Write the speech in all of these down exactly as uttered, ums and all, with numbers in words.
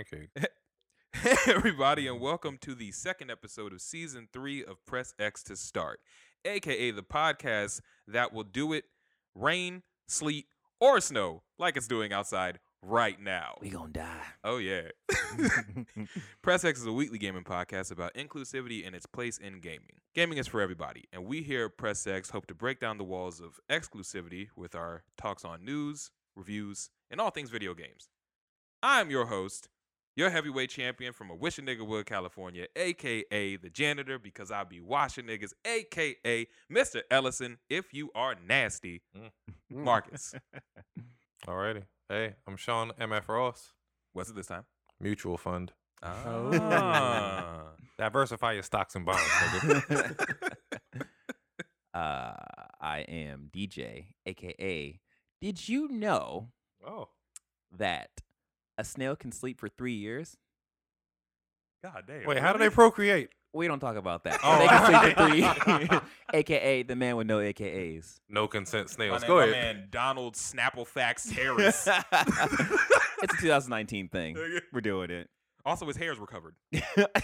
pancake. Hey, everybody, and welcome to the second episode of season three of Press X to Start, aka the podcast that will do it rain, sleet, or snow like it's doing outside right now. We gonna die. Oh, yeah. Press X is a weekly gaming podcast about inclusivity and its place in gaming. Gaming is for everybody, and we here at Press X hope to break down the walls of exclusivity with our talks on news, reviews, and all things video games. I'm your host, your heavyweight champion from Awishaniggawood, California, a k a the janitor because I be washing niggas, a k a. Mister Ellison, if you are nasty, Mm. Marcus. Alrighty. Hey, I'm Sean M F Ross. What's it this time? Mutual fund. Ah. Diversify your stocks and bonds, nigga. uh, I am D J, aka. Did you know Oh. that a snail can sleep for three years? God damn. Wait, how do they really? procreate? We don't talk about that. Oh. They can sleep for three. A K A the man with no A K As. No consent My, snails. name, Go my ahead. man, Donald Snapplefax Harris. It's a two thousand nineteen thing. We're doing it. Also, his hairs were covered. You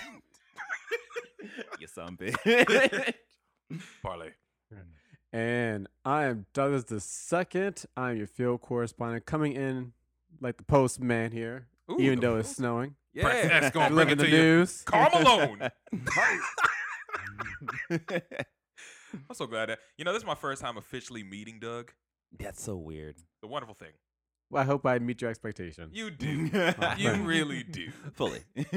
son bitch. Parlay. And I am Douglas the Second. I'm your field correspondent, coming in like the postman here, Ooh, even the though it's post- snowing. Press Yeah. X gonna bring Delivering it the to you. news. Karl Malone. I'm so glad that, you know, this is my first time officially meeting Doug. That's so weird. The wonderful thing. Well, I hope I meet your expectations. You do. You really do. Fully.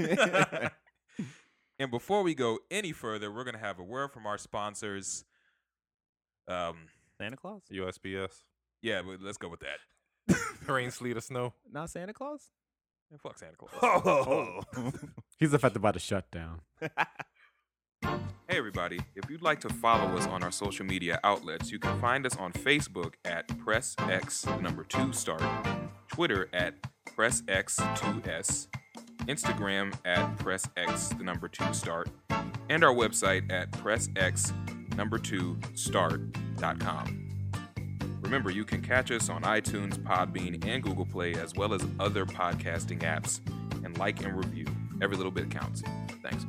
And before we go any further, we're going to have a word from our sponsors. Um, Santa Claus? U S P S. yeah, but let's go with that. Rain, sleet, or snow. Not Santa Claus? And fuck Santa Claus. Oh. He's affected by the shutdown. Hey everybody, if you'd like to follow us on our social media outlets, you can find us on Facebook at PressX number two start, Twitter at PressX two S, Instagram at PressX the number two start, and our website at PressX number two start dot com. Remember, you can catch us on iTunes, Podbean, and Google Play, as well as other podcasting apps, and like and review. Every little bit counts. Thanks.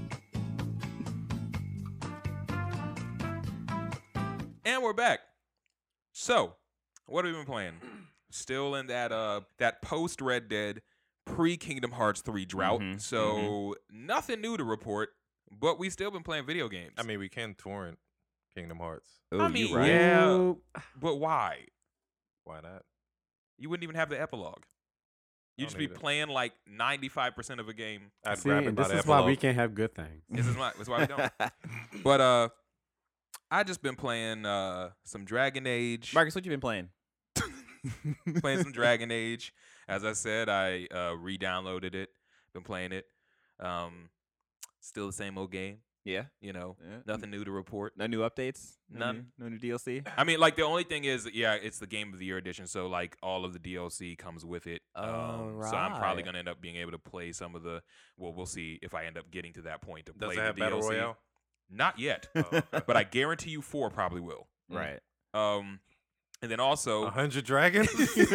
And we're back. So, what have we been playing? Still in that uh that post Red Dead, pre Kingdom Hearts three drought. Mhm, So nothing new to report, but we still been playing video games. I mean, we can torrent Kingdom Hearts. Oh, I you mean, right. yeah. Ooh. but why? Why not? You wouldn't even have the epilogue. You'd Don't just be need it. playing like ninety-five percent of a game. I'd See, grab it and by this the is why we epilogue. can't have good things. This is why. That's why we don't. But uh, I just been playing uh some Dragon Age. Marcus, what you been playing? playing some Dragon Age. As I said, I uh, re-downloaded it. Been playing it. Um, still the same old game. Yeah. You know, yeah. nothing new to report. No new updates? No None. New, no new D L C? I mean, like the only thing is, yeah, it's the Game of the Year edition, so like all of the D L C comes with it. Um, So I'm probably Alright. gonna end up being able to play some of the. Well, we'll see if I end up getting to that point to Does play it the have D L C. Battle Royale? Not yet, Oh, okay. but I guarantee you four probably will. Right. Um, and then also A hundred dragons?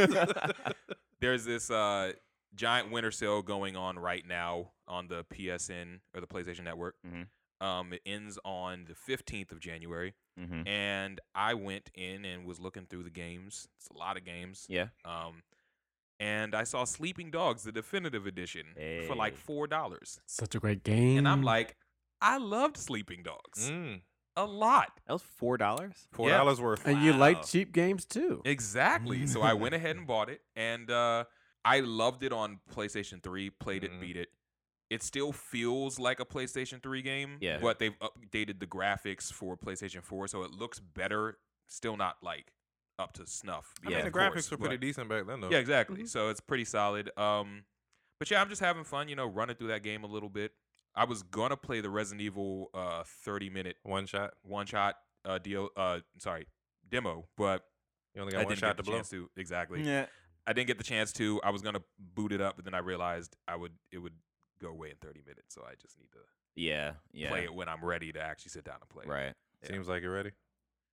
there's this uh giant winter sale going on right now on the P S N or the PlayStation Network. Mhm. Um, it ends on the fifteenth of January, Mm-hmm. and I went in and was looking through the games. It's a lot of games. Yeah. Um, and I saw Sleeping Dogs, the definitive edition, for like Hey. four dollars, Such a great game. and I'm like, I loved Sleeping Dogs Mm. a lot. That was four dollars? Four dollars worth. and you Wow. like cheap games too. Exactly. So I went ahead and bought it, and uh, I loved it on PlayStation three. Played it, Mhm. beat it. It still feels like a PlayStation three game, Yeah. but they've updated the graphics for PlayStation four, so it looks better. Still not like up to snuff. I Yeah, mean, the of course, graphics were pretty but- decent back then, though. Yeah, exactly. Mhm. So it's pretty solid. Um, but yeah, I'm just having fun, you know, running through that game a little bit. I was gonna play the Resident Evil uh thirty minute One shot. one shot uh deal uh sorry demo, but You only I got one didn't shot get to the blow. chance to exactly. Yeah. I didn't get the chance to. I was gonna boot it up, but then I realized I would it would go away in thirty minutes, so I just need to Yeah. Yeah. play it when I'm ready to actually sit down and play. it. Right. Yeah. Seems like you're ready.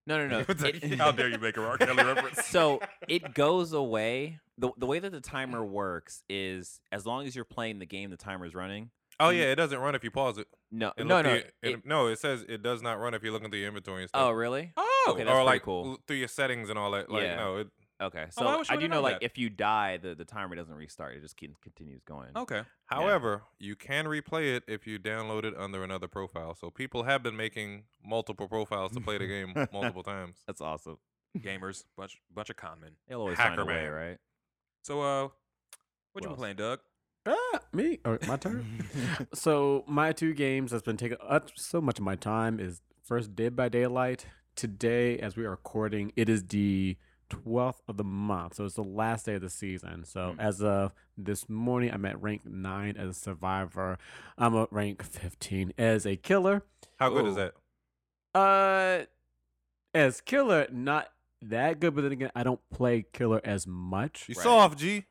No, no, no. It- How dare you make a R. Kelly reference? So it goes away. The the way that the timer works is as long as you're playing the game, the timer is running. Oh You- yeah, it doesn't run if you pause it. No, It no, look no. through- it, it- no, it says it does not run if you're looking through your inventory and stuff. oh, really? Oh, Okay, that's or pretty like cool. l- through your settings and all that. Like Yeah. no, it, Okay, why so would you I do wanna know, know like that? if you die, the, the timer doesn't restart; it just keep, continues going. okay. However, you can replay it if you download it under another profile. So people have been making multiple profiles to play the game multiple times. That's awesome. Gamers, bunch bunch of con men. They'll always Hacker find a way, man. right? So, uh, what What you been else? playing, Doug? Ah, me? Oh, my turn? So my two games that's been taking up so much of my time is first Dead by Daylight. Today, as we are recording, it is the twelfth of the month. So it's the last day of the season. So Mm. as of this morning, I'm at rank nine as a survivor. I'm at rank fifteen as a killer. How good is Ooh. that? Uh, as killer, not that good, but then again, I don't play killer as much. You Right. soft, G.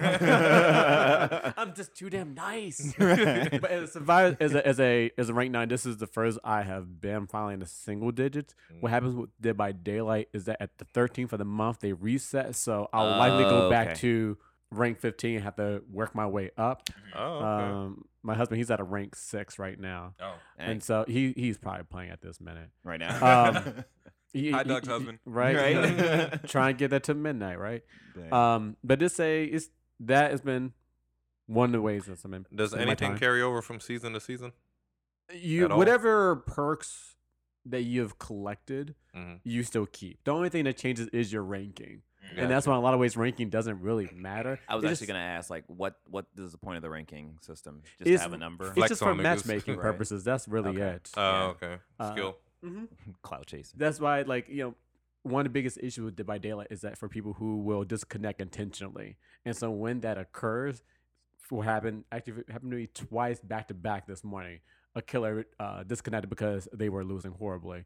I'm just too damn nice. But as a survivor, as a as a as a rank nine, this is the first I have been finally in the single digits. What happens with Dead by Daylight is that at the thirteenth of the month they reset, so I'll likely go Oh, back okay. to rank fifteen and have to work my way up. Oh, okay. Um, my husband, he's at a rank six right now, Oh, Dang, and so he he's probably playing at this minute. right now. Um, He- Hi, he- Doug's he- husband. right? Right. Try and get that to midnight, right? Dang. Um, but this a it's that has been one of the ways that's been. Does spending my anything time. carry over from season to season? You at all? whatever perks that you have collected, Mm-hmm. you still keep. The only thing that changes is your ranking, Yeah. and that's why in a lot of ways ranking doesn't really matter. I was It actually just- gonna ask, like, what what is the point of the ranking system? Just It's- to have a number, It's Flex just for on niggas. matchmaking Right. purposes. That's really Okay. it. Oh, Yeah. okay. Uh, Skill. hmm cloud chasing. That's why, like you know, one of the biggest issues with Dead by Daylight is that for people who will disconnect intentionally, and so when that occurs, what happened actually it happened to me twice back to back this morning. A killer uh, disconnected because they were losing horribly.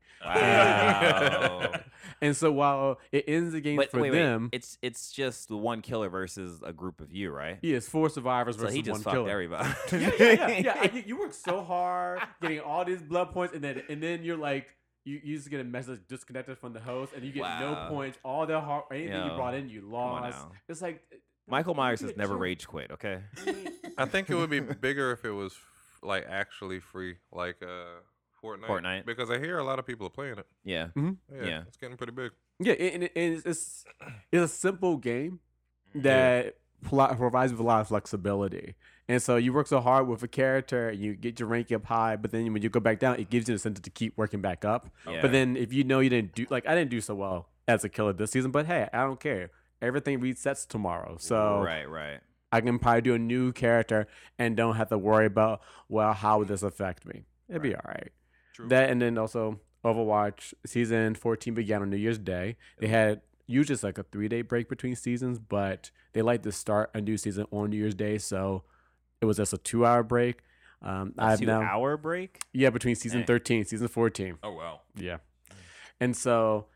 Wow. And so while it ends the game But for wait, wait, them, it's it's just the one killer versus a group of you, right? he is four survivors So versus he just one fucked killer. everybody. yeah, yeah, yeah. yeah. I- you- you work so hard getting all these blood points, and then and then you're like, you, you just get a message disconnected from the host, and you get no Wow. points. All the hard, anything you Yo, brought in, you on lost. now. It's like Michael Myers you has get never chill. rage quit. Okay. I think it would be bigger if it was f- like actually free, like uh, Fortnite. Fortnite. Because I hear a lot of people are playing it. Yeah. Yeah, Yeah. it's getting pretty big. Yeah, and it, and it's, it's it's a simple game that pl- provides with a lot of flexibility. And so you work so hard with a character, and you get your rank up high, but then when you go back down, it gives you the incentive to keep working back up. Yeah. But then if you know you didn't do like I didn't do so well as a killer this season, but hey, I don't care. Everything resets tomorrow, so Right. Right. I can probably do a new character and don't have to worry about well how would this affect me. It'd be all right. True. That and then also Overwatch season fourteen began on New Year's Day. They had usually it's like a three day break between seasons, but they like to start a new season on New Year's Day, so it was just a two hour break. Um, A I've two now hour break. yeah between season Dang. thirteen, season fourteen. Oh wow. Yeah, and so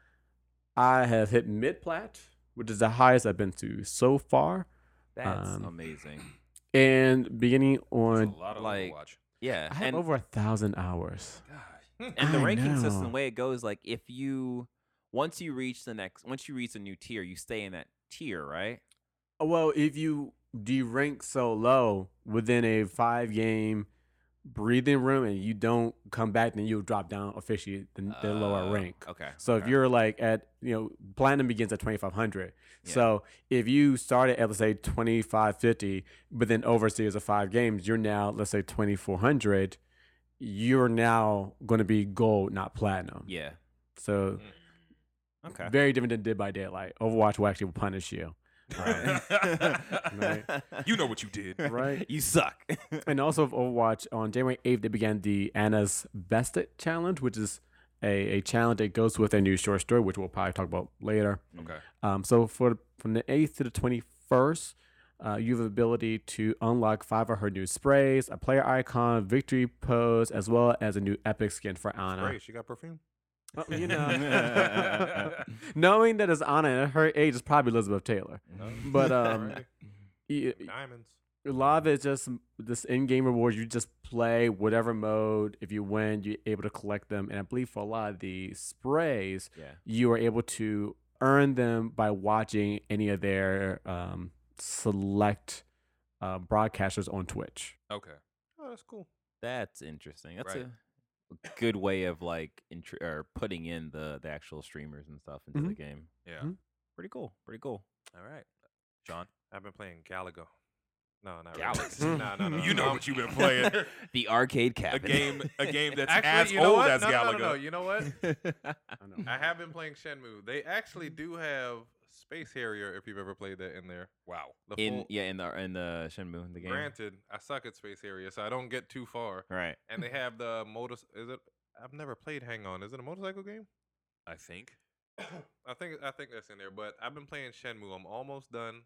I have hit mid plat, which is the highest I've been to so far. That's Um, amazing. And beginning That's on, a lot of like- Overwatch. Yeah. I have And over a thousand hours. God. and the I ranking system, know. the way it goes, like if you once you reach the next, once you reach a new tier, you stay in that tier, right? Well, if you derank so low within a five game breathing room and you don't come back, then you'll drop down officially the, the lower Uh, rank. Okay. So if okay. you're like at, you know, platinum begins at twenty-five hundred. Yeah. So if you started at, let's say, twenty-five fifty, but then over a series of five games, you're now, let's say, twenty-four hundred, you're now going to be gold, not platinum. Yeah. So Okay. very different than Dead by Daylight. Overwatch will actually punish you. Right. You know what you did. Right. You suck. And also of Overwatch, on January eighth, they began the Anna's Vested Challenge, which is a, a challenge that goes with a new short story, which we'll probably talk about later. Okay. Um, so for from the eighth to the twenty-first, uh, you have the ability to unlock five of her new sprays, a player icon, victory pose, as well as a new epic skin for Anna. Great, she got perfume. Well, you know, knowing that it's Anna and her age is probably Elizabeth Taylor. But um, Alrighty. y- Diamonds. A lot of it's just this in-game rewards. You just play whatever mode. If you win, you're able to collect them. And I believe for a lot of the sprays, Yeah. you are able to earn them by watching any of their um, select uh, broadcasters on Twitch. Okay. Oh, that's cool. That's interesting. That's Right. a good way of like intr- or putting in the the actual streamers and stuff into the game. Yeah. Mhm. Pretty cool. Pretty cool. All right. John. I've been playing Galaga. No, not Galaga. really. no, no, no. You know Um, what you've been playing. The arcade a cabinet. game a game that's Actually, as you know old what? as no, Galaga. No, no, no. You know what? I know. I have been playing Shenmue. They actually do have Space Harrier if you've ever played that in there. Wow. The in full, yeah in the in the Shenmue in the game. Granted, I suck at Space Harrier, so I don't get too far. Right. And they have the motor. Is it? I've never played Hang On. Is it a motorcycle game? I think. I think I think that's in there. But I've been playing Shenmue. I'm almost done.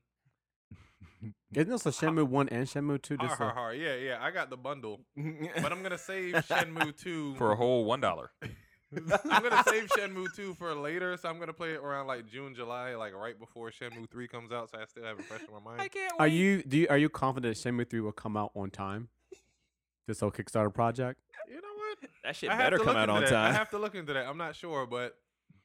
Isn't this a Shenmue one and Shenmue two? Har Just har a- har. Yeah, yeah. I got the bundle, but I'm gonna save Shenmue two For a whole one dollar. I'm gonna save Shenmue two for later, so I'm gonna play it around like June, July, like right before Shenmue three comes out, so I still have it fresh in my mind. can't Are you do you, are you confident Shenmue three will come out on time? This whole Kickstarter project. You know what? That shit I have better to come look out into on that. I time. have to look into that. I'm not sure, but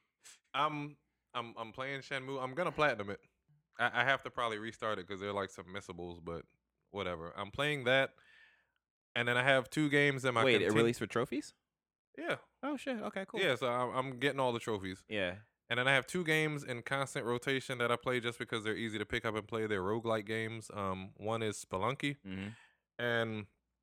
I'm I'm I'm playing Shenmue. I'm gonna platinum it. I, I have to probably restart it because they're like some missables, but whatever. I'm playing that, and then I have two games in my Wait, it contin- released for trophies? Yeah, Oh shit. Okay, cool. yeah. So I'm, I'm getting all the trophies. Yeah. And then I have two games in constant rotation that I play just because they're easy to pick up and play. They're roguelike games. Um, one is Spelunky, Mm-hmm. and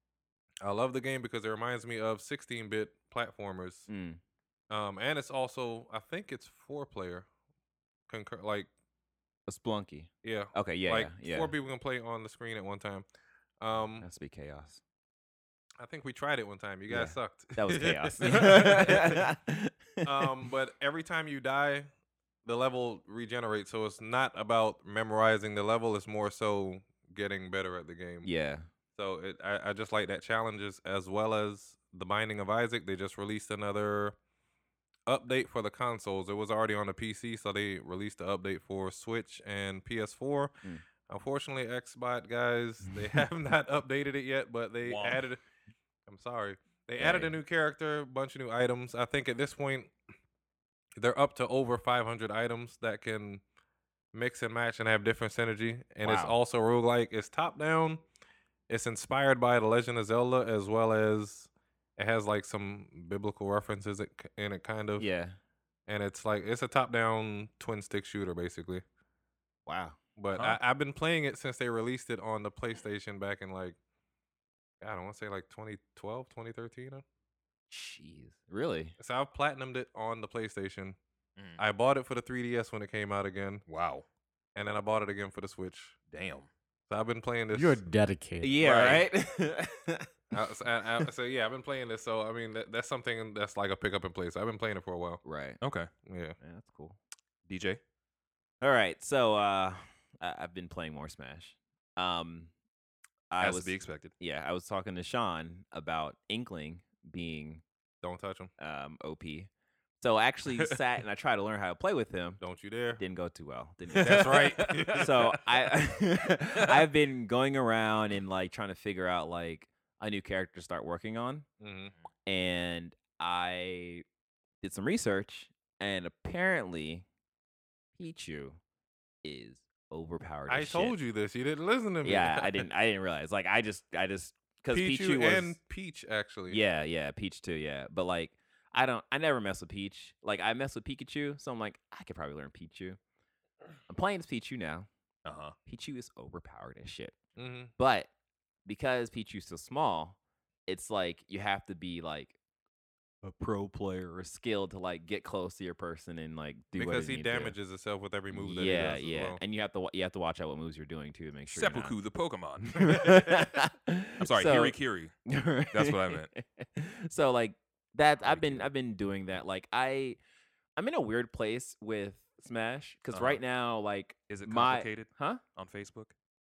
I love the game because it reminds me of sixteen-bit platformers. Mm. Um, and it's also, I think it's four-player, concur like A Splunky. yeah, Okay, yeah, like yeah, yeah. four people can play on the screen at one time. Um, Has to be chaos. I think we tried it one time. You guys Yeah. sucked. That was chaos. um, but every time you die, the level regenerates. So it's not about memorizing the level. It's more so getting better at the game. yeah. So it, I, I just like that challenges as well as the Binding of Isaac. They just released another update for the consoles. It was already on the P C, so they released the update for Switch and P S four. Mm. Unfortunately, Xbox guys, they have not updated it yet, but they Womp. added. I'm sorry, they added a Dang. new character, a bunch of new items. I think at this point, they're up to over five hundred items that can mix and match and have different synergy. And it's Wow. also roguelike. It's top down. It's inspired by The Legend of Zelda, as well as it has like some biblical references it- in it, kind of. Yeah. And it's like it's a top down twin stick shooter, basically. Wow. But Huh. I, I've been playing it since they released it on the PlayStation back in like, I don't want to say like twenty twelve, twenty thirteen. huh? Jeez. Really? So I've platinumed it on the PlayStation. Mm. I bought it for the three D S when it came out again, Wow. and then I bought it again for the Switch. Damn. So I've been playing this. You're dedicated. Yeah, Right. right? Uh, so, I- I- so yeah, I've been playing this. So I mean, that, that's something that's like a pick up and play. So I've been playing it for a while. right. Okay. Yeah. Yeah, that's cool. D J. All right. So uh I- I've been playing more Smash. Um I As was to be expected. yeah, I was talking to Sean about Inkling being Don't touch them. um O P. So I actually sat and I tried to learn how to play with him. Don't you dare. Didn't go too well. Didn't go That's too right. well. So I I've been going around and like trying to figure out like a new character to start working on. hmm And I did some research, and apparently Pichu is overpowered. I as told shit. you this. You didn't listen to me. Yeah, I didn't. I didn't realize. Like, I just, I just, because Pichu Pichu was, and Peach actually. yeah, yeah, Peach too, yeah. But like, I don't, I never mess with Peach. Like, I mess with Pikachu, so I'm like, I could probably learn Pichu. I'm playing as Pichu now. Uh huh. Pichu is overpowered as shit. hmm But because Pichu's so small, it's like you have to be like a pro player or skilled to like get close to your person and like do what Because it he need to do. damages himself with every move that yeah, he does. yeah, As well. and you have to wa- you have to watch out what moves you're doing too to make sure. you're not- Seppuku the Pokemon. I'm sorry, So- Hirikiri. That's what I meant. So like that, Very I've been cute. I've been doing that. Like I, I'm in a weird place with Smash because Uh-huh. right now, like Is it my- complicated huh? on Facebook?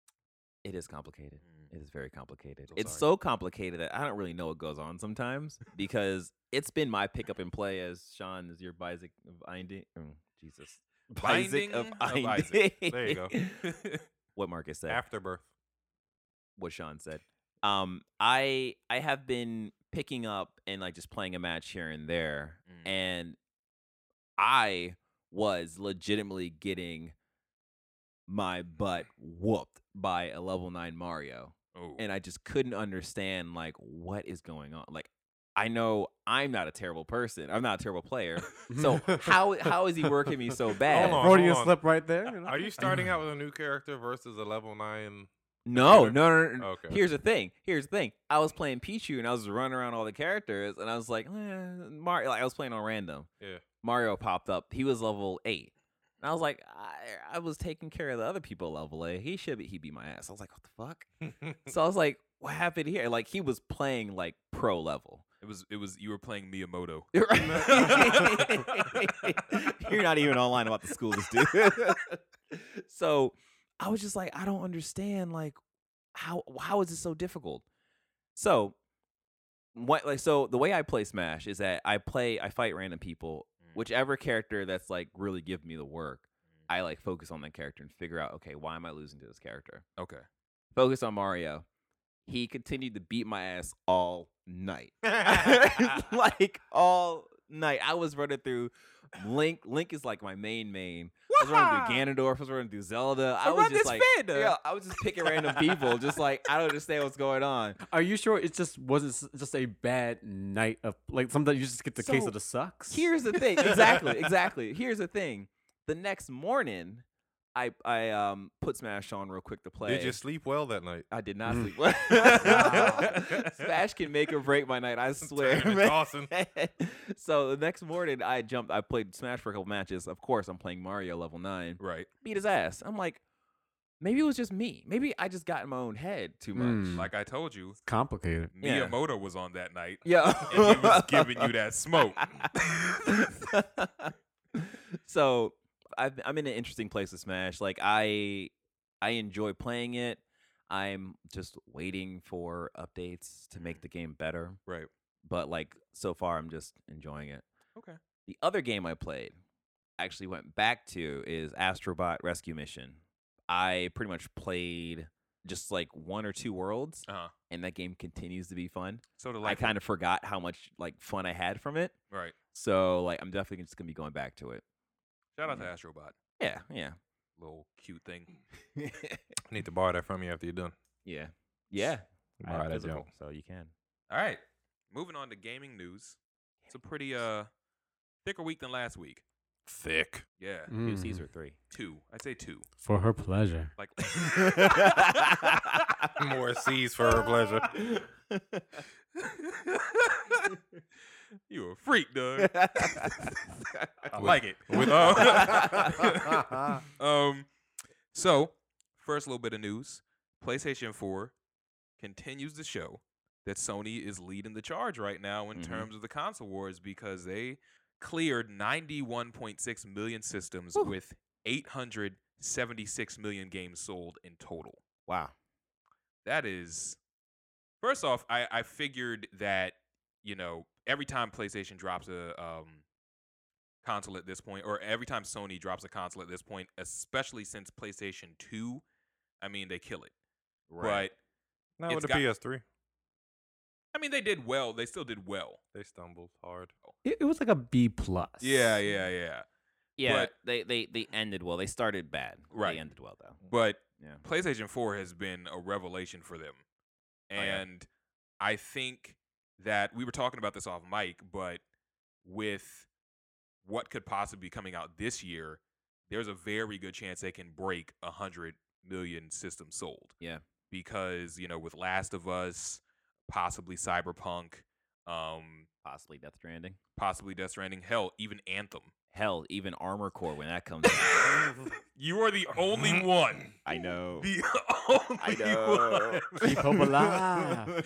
It is complicated. Mm. It is very complicated. So it's sorry. so complicated that I don't really know what goes on sometimes because it's been my pick up and play as Sean is your Isaac of Inding. Oh, Jesus. Binding Isaac of of Inding. Isaac. There you go. What Marcus said. Afterbirth. what Sean said. Um, I I have been picking up and like just playing a match here and there, Mm. and I was legitimately getting my butt whooped by a level nine Mario, Oh. and I just couldn't understand like what is going on. Like, I know I'm not a terrible person. I'm not a terrible player. So how how is he working me so bad? Hold on. Freudian slip right there. You know? Are you starting out with a new character versus a level nine? No, computer? no, no, no. Okay. Here's the thing. Here's the thing. I was playing Pichu and I was running around all the characters, and I was like, eh, Mario. Like I was playing on random. Yeah. Mario popped up. He was level eight. And I was like, I, I was taking care of the other people level eight. He should be. He beat my ass. I was like, what the fuck? So I was like, what happened here? Like he was playing like pro level. It was it was you were playing Miyamoto. You're not even online about the school, this dude. So I was just like, I don't understand. Like, how how is this so difficult? So what? Like, so the way I play Smash is that I play, I fight random people. Mm. Whichever character that's like really give me the work, I like focus on that character and figure out, okay, why am I losing to this character? Okay. Focus on Mario. He continued to beat my ass all night. Like all night. I was running through Link. Link is like my main main. I was running through Ganondorf. I was running through Zelda. I So was run just this like, fed, uh. yeah, I was just picking random people. Just like, I don't understand what's going on. Are you sure it just wasn't s- just a bad night of like sometimes you just get the case So, of the sucks? Here's the thing. Exactly, exactly. Here's the thing. The next morning, I I um put Smash on real quick to play. Did you sleep well that night? I did not Mm. sleep well. Smash can make or break my night, I swear. Turn it man. tossing. So the next morning, I jumped. I played Smash for a couple matches. Of course, I'm playing Mario level nine. Right. Beat his ass. I'm like, maybe it was just me. Maybe I just got in my own head too much. Mm. Like I told you, Complicated. Yeah. Miyamoto was on that night. Yeah, And he was giving you that smoke. So I've, I'm in an interesting place with Smash. Like I, I enjoy playing it. I'm just waiting for updates to make the game better. Right. But like so far, I'm just enjoying it. Okay. The other game I played, actually went back to, is Astrobot Rescue Mission. I pretty much played just like one or two worlds, Uh huh. and that game continues to be fun. So the I like kind of forgot how much like fun I had from it. right. So like I'm definitely just gonna be going back to it. Shout out Yeah. to Astrobot. Yeah, yeah, Little cute thing. I need to borrow that from you after you're done. yeah, yeah. I Borrow have that physical, junk. so you can. All right. Moving on to gaming news. It's a pretty uh thicker week than last week. Thick. Yeah. Two Mm. C's or three. Two. I'd say two. For her pleasure. Like More C's for her pleasure. You a freak, Doug. I With- like it. with- Uh, um, so first little bit of news: PlayStation four continues to show that Sony is leading the charge right now in Mhm. terms of the console wars because they cleared ninety-one point six million systems Whew. with eight hundred seventy-six million games sold in total. Wow. That is, first off, I, I figured that, you know, every time PlayStation drops a um, console at this point, or every time Sony drops a console at this point, especially since PlayStation two, I mean, they kill it. Right. But, Not It's with the got- P S three. I mean, they did well. They still did well. They stumbled hard. It, it was like a B plus. Yeah, yeah, yeah. Yeah, But- they, they they ended well. They started bad. Right. They ended well though. But Yeah. PlayStation four has been a revelation for them. yeah. And I think that we were talking about this off mic, but with what could possibly be coming out this year, there's a very good chance they can break one hundred million systems sold. Yeah. Because, you know, with Last of Us, possibly Cyberpunk, um, Possibly Death Stranding. possibly Death Stranding, hell, even Anthem. Hell, even Armor Core when that comes out. You are the only one. I know. The only I know. Keep hope alive.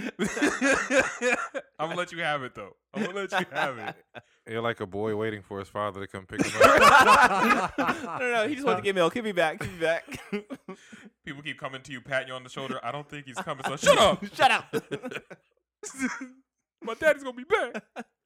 I'm gonna let you have it though. I'm gonna let you have it. You're like a boy waiting for his father to come pick him up. no, no, no. He just wanted to get milk. Give me back. Give me back. People keep coming to you, patting you on the shoulder. I don't think he's coming. So shut up. Shut up. My daddy's gonna be back.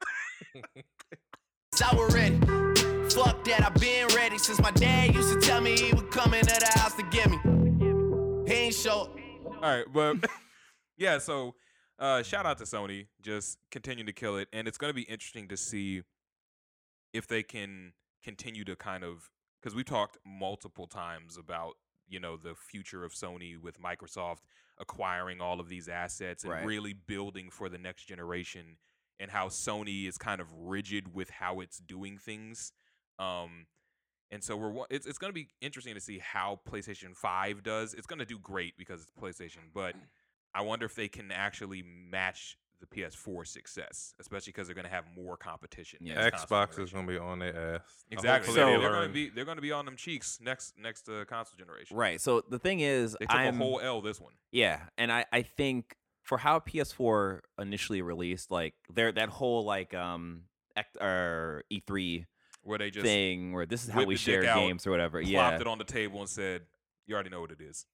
I was ready. Fuck that, I been ready since my dad used to tell me he would come into the house to get me. He ain't show up. All right, but yeah, so uh, shout out to Sony, just continuing to kill it, and it's going to be interesting to see if they can continue to kind of, because we talked multiple times about, you know, the future of Sony with Microsoft acquiring all of these assets and Right. really building for the next generation, and how Sony is kind of rigid with how it's doing things. Um, and so we're wa- it's it's going to be interesting to see how PlayStation five does. It's going to do great because it's PlayStation, but I wonder if they can actually match the P S four success, especially because they're going to have more competition. Yeah. next console Xbox is generation. gonna be on their ass. Exactly. Hopefully So- they they're going learn. to be they're going to be on them cheeks next next uh, console generation. Right. So the thing is, They took I'm a whole L this one. yeah, and I I think for how P S four initially released, like there that whole like um ec- or E three Where they just thing where this is how whipped we the dick share out, games or whatever. plopped Yeah. it on the table and said, "You already know what it is."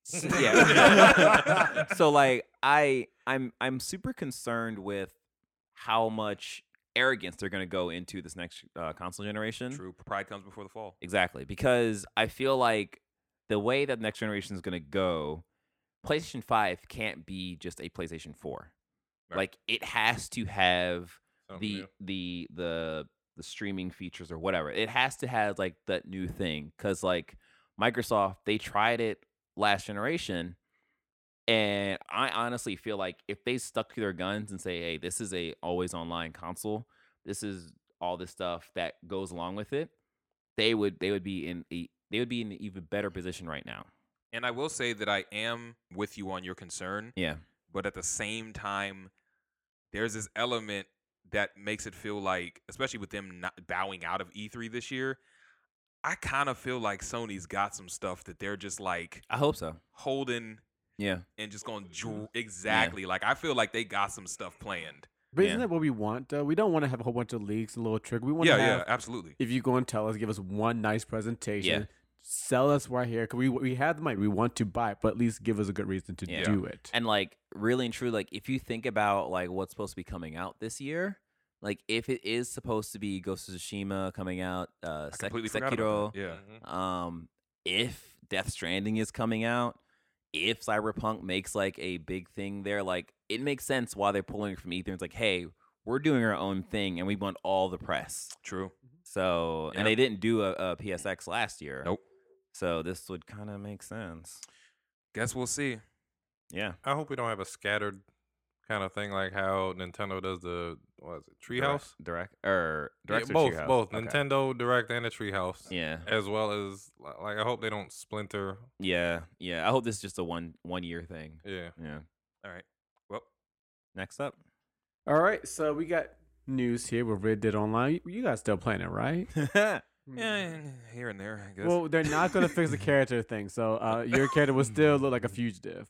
yeah. So like I I'm I'm super concerned with how much arrogance they're going to go into this next uh, console generation. True. Pride comes before the fall. Exactly, because I feel like the way that next generation is going to go, PlayStation five can't be just a PlayStation four. Right. Like it has to have Something the new. the the the streaming features or whatever. It has to have like that new thing, cuz like Microsoft, they tried it last generation, and I honestly feel like if they stuck to their guns and say, "Hey, this is a always online console. This is all this stuff that goes along with it," they would they would be in a they would be in an even better position right now. And I will say that I am with you on your concern, Yeah. but at the same time, there's this element that makes it feel like, especially with them not bowing out of E three this year, I kind of feel like Sony's got some stuff that they're just like I hope so. holding Yeah. and just going dr- exactly. Like I feel like they got some stuff planned. But Yeah. isn't that what we want, though? We don't want to have a whole bunch of leaks and little trick. We want Yeah, to have, yeah, absolutely. if you go and tell us, give us one nice presentation, Yeah. sell us right here. Because we, we have the money. We want to buy it, but at least give us a good reason to Yeah. do it. And like really and truly, like if you think about like what's supposed to be coming out this year, like if it is supposed to be Ghost of Tsushima coming out, uh, I Sek- completely forgot Sekiro, about that. Yeah. Mhm. um, if Death Stranding is coming out, if Cyberpunk makes like a big thing there, like it makes sense why they're pulling it from E three. It's like, hey, we're doing our own thing and we want all the press. True. So, Yeah. and they didn't do a, a P S X last year. Nope. So this would kind of make sense. Guess we'll see. Yeah. I hope we don't have a scattered kind of thing like how Nintendo does the what is it, Treehouse? Direct or Yeah, direct or both, Treehouse? both Okay. Nintendo Direct and the Treehouse, Yeah. as well as li- like I hope they don't splinter. Yeah. Yeah. I hope this is just a one one year thing. Yeah, Yeah. All right. Well, Next up. All right. So we got news here with Red Dead Online. You, you guys still playing it, right? yeah, here and there, I guess. Well, they're not going to fix the character thing. So uh, your character will still look like a fugitive.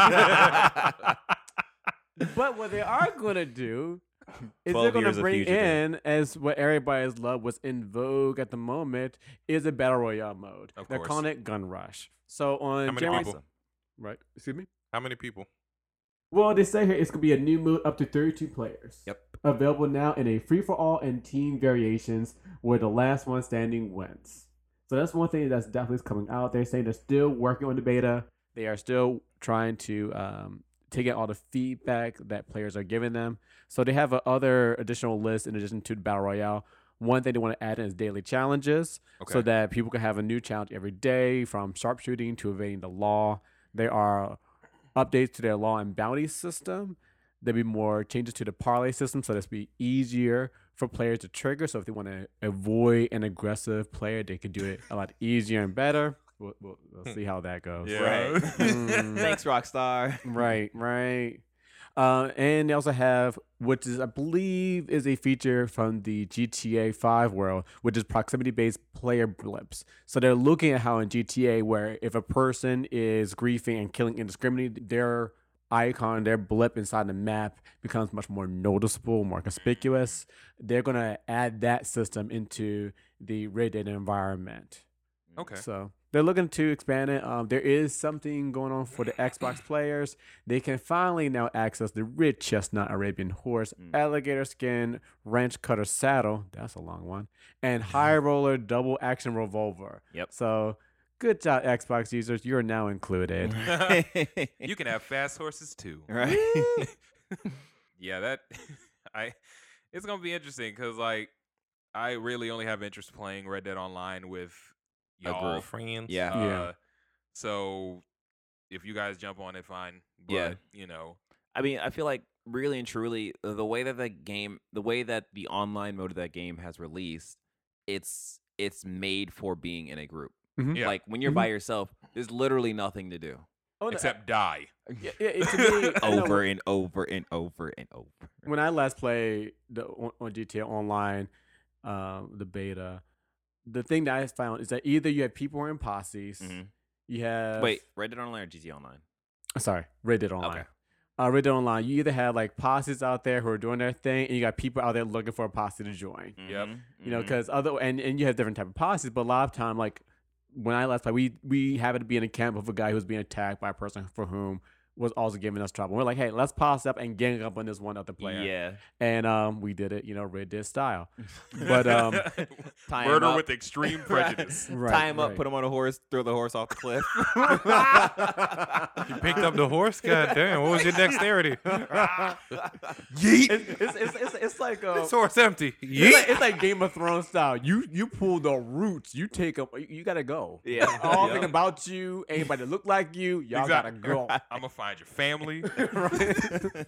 But what they are going to do is they're twelve going years to of bring fugitive. in, as what everybody's love was in vogue at the moment, is a battle royale mode. Of They're course. calling it Gun Rush. So on How many January, people? right? Excuse me. How many people? Well, they say here it's gonna be a new mode up to thirty-two players. Yep. Available now in a free-for-all and team variations, where the last one standing wins. So that's one thing that's definitely coming out. They're saying they're still working on the beta. They are still trying to um, take in all the feedback that players are giving them. So they have a other additional list in addition to the battle royale. One thing they want to add in is daily challenges, so Okay. that people can have a new challenge every day, from sharpshooting to evading the law. There are updates to their law and bounty system. There'll be more changes to the parlay system, so this will be easier for players to trigger. So if they want to avoid an aggressive player, they can do it a lot easier and better. We'll, we'll, we'll see how that goes. Right. Mm. Thanks, Rockstar. Right, right. Uh, and they also have, which is I believe is a feature from the G T A five world, which is proximity-based player blips. So they're looking at how in G T A, where if a person is griefing and killing indiscriminately, their icon, their blip inside the map becomes much more noticeable, more conspicuous. They're gonna add that system into the Red Dead environment. Okay. So they're looking to expand it. Um, there is something going on for the Xbox players. They can finally now access the red chestnut Arabian horse, Mm. alligator skin, wrench cutter saddle. That's a long one. And high roller double action revolver. Yep. So Good job, Xbox users. You're now included. You can have fast horses too. Right? Yeah, that I. It's gonna be interesting because like I really only have interest playing Red Dead Online with A y'all. group. Friends. Yeah. Uh, Yeah. So if you guys jump on it, fine. But, Yeah. you know, I mean, I feel like really and truly, uh, the way that the game, the way that the online mode of that game has released, it's it's made for being in a group. Mhm. Yeah. Like when you're Mhm. by yourself, there's literally nothing to do. Oh, no, except die. yeah, yeah, it- to me, I know Over and over and over and over. when I last played the on, on G T A Online, um, the beta, the thing that I found is that either you have people who are in posses, Mhm. you have Wait, Red Dead Online or G T A Online? sorry, Red Dead Online. Okay. Uh, Red Dead Online, you either have like posses out there who are doing their thing, and you got people out there looking for a posse to join. Yep. Mhm, You know, mhm. because other and, and you have different type of posses, but a lot of time, like when I last played, we we happened to be in a camp with a guy who was being attacked by a person for whom was also giving us trouble. We're like, hey, let's posse up and gang up on this one other player. Yeah. And um, we did it, you know, Red Dead style. But um, Tie him Murder up. with extreme prejudice. right, Tie him up, right. put him on a horse, throw the horse off the cliff. You picked up the horse? God damn. What was your dexterity? It's, it's, it's, it's, it's like uh, This horse empty. it's, Yeet. like, it's like Game of Thrones style. You you pull the roots. You take them. You, you gotta go. Yeah. All Yeah. thing about you, anybody that look like you, y'all Exactly. gotta go. I'm gonna find your family. Right?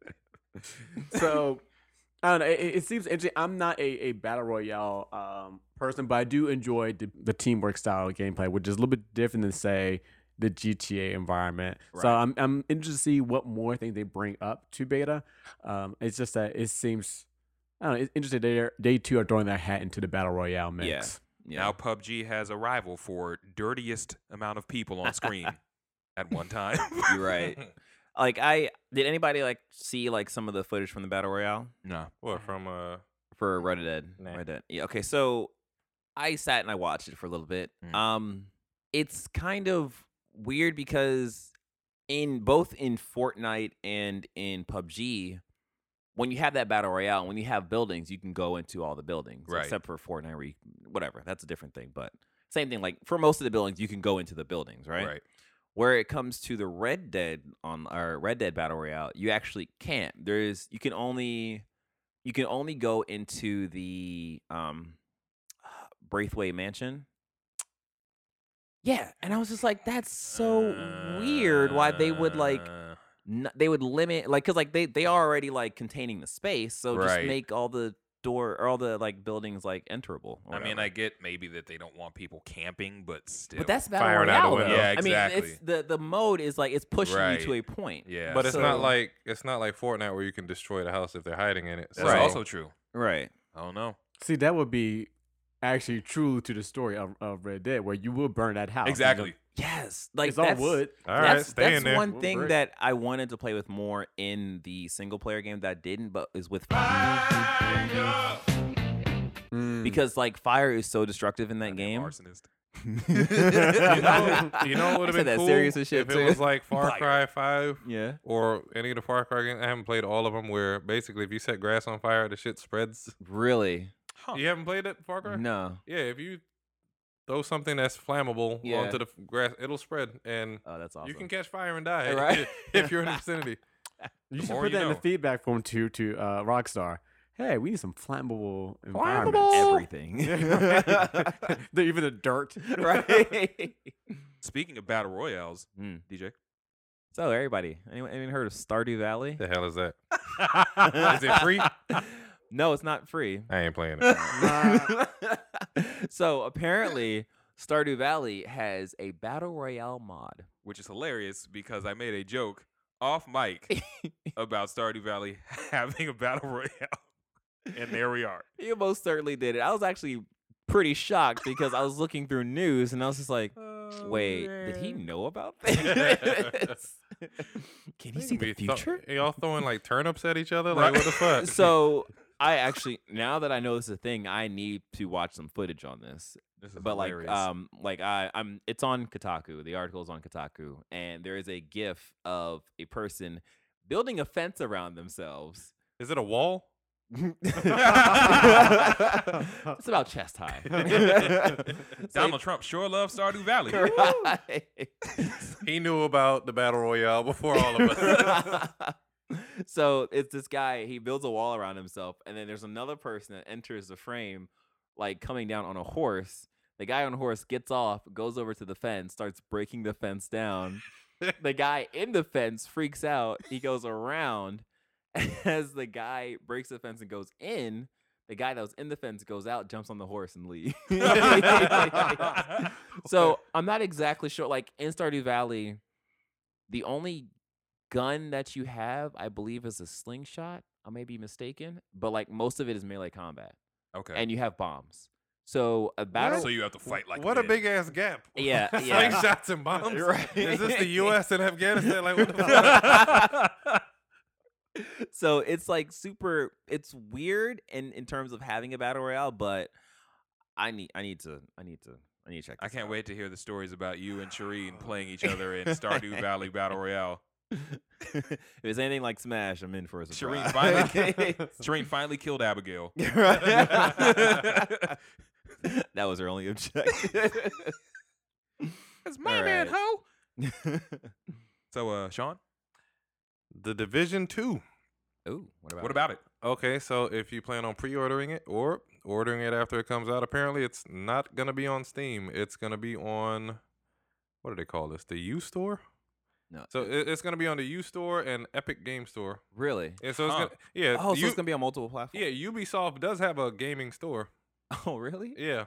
So I don't know. It, it seems interesting. I'm not a, a battle royale um, person, but I do enjoy the, the teamwork style of gameplay, which is a little bit different than say the G T A environment. So Right. I'm I'm interested to see what more things they bring up to beta. Um, it's just that it seems I don't know. It's interesting they they too are throwing their hat into the battle royale mix. Yeah. Now P U B G has a rival for dirtiest amount of people on screen at one time. You're right. Like I did anybody like see like some of the footage from the battle royale No. What, from uh for Red Dead? Nah. Red Dead. Yeah. Okay. So I sat and I watched it for a little bit. Mm. Um, it's kind of weird because in both in Fortnite and in P U B G, when you have that battle royale, when you have buildings, you can go into all the buildings, Right. except for Fortnite, where you, whatever. That's a different thing. But same thing. Like for most of the buildings, you can go into the buildings, right? Right. Where it comes to the Red Dead on our Red Dead Battle Royale, you actually can't. There's you can only you can only go into the um Braithwaite Mansion. Yeah, and I was just like, that's so weird. Why they would like Uh, n- they would limit like because like they they are already like containing the space, so just Right. make all the door or all the like buildings like enterable. or I mean, whatever. I get maybe that they don't want people camping, but still. But that's battle Firing out the royale. window. though. Yeah, I mean, exactly. it's the the mode is like it's pushing you to Right. a point. yeah. But it's not So- like it's not like Fortnite where you can destroy the house if they're hiding in it. that's Right. also true. Right. I don't know. See, that would be actually true to the story of, of Red Dead, where you will burn that house. Exactly. Yes. Like It's all that's, wood. All right, That's, stay that's in there. one We'll thing break. that I wanted to play with more in the single player game that I didn't, but is with fire. Mm. Because like fire is so destructive in that Goddamn game. Arsonist. You know, you know what would I have said been that cool serious as shit, if it too. was like Far Fire. Cry five Yeah. or any of the Far Cry games. I haven't played all of them. Where basically, if you set grass on fire, the shit spreads. Really? Huh. You haven't played it, Far Cry? No. Yeah, if you throw something that's flammable Yeah. onto the f- grass, it'll spread, and Oh, that's awesome. you can catch fire and die Right? if you're in the vicinity. You The should more put you that in the know. feedback form to to uh, Rockstar. Hey, we need some flammable Flammable? environments. everything. The- Even the dirt. right. Speaking of battle royales, Mm. D J. So everybody, anyone, anyone heard of Stardew Valley? The hell is that? Is it free? No, it's not free. I ain't playing it. So apparently, Stardew Valley has a battle royale mod. Which is hilarious because I made a joke off mic about Stardew Valley having a battle royale. And there we are. You most certainly did it. I was actually pretty shocked because I was looking through news and I was just like, wait, did he know about this? Can he see the Be thro- future? y'all throwing like turnips at each other? Like what the fuck? So I actually, now that I know this is a thing, I need to watch some footage on this. This is But like, hilarious. um, like I, I'm, it's on Kotaku. The article is on Kotaku, and there is a GIF of a person building a fence around themselves. Is it a wall? It's about chest high. Donald Trump sure loves Stardew Valley. Right. He knew about the battle royale before all of us. So it's this guy, he builds a wall around himself, and then there's another person that enters the frame, like coming down on a horse. The guy on the horse gets off, goes over to the fence, starts breaking the fence down. The guy in the fence freaks out. He goes around. As the guy breaks the fence and goes in, the guy that was in the fence goes out, jumps on the horse, and leaves. So I'm not exactly sure. Like in Stardew Valley, the only gun that you have, I believe, is a slingshot. I may be mistaken, but like most of it is melee combat, Okay. and you have bombs. So a battle. so you have to fight like What a men. big ass gap. Yeah, yeah. Slingshots and bombs. Right. Is this the U S and Afghanistan? Like what the fuck? So it's like super. It's weird in in terms of having a battle royale, but I need I need to I need to I need to check. I this can't out. wait to hear the stories about you and Shireen playing each other in Stardew Valley Battle Royale. If it's anything like Smash, I'm in for a surprise. Shireen finally, Shireen finally killed Abigail. That was her only objective. That's my All man, right. ho. So, uh, Sean, The Division two. Ooh, what about what it? about it? Okay, so if you plan on pre-ordering it or ordering it after it comes out, apparently it's not gonna be on Steam. It's gonna be on, what do they call this? The U Store. No. So it, it's gonna be on the U Store and Epic Game Store. Really? And so it's Huh. gonna, yeah. Oh, so U- it's gonna be on multiple platforms. yeah, Ubisoft does have a gaming store. Oh, really? Yeah.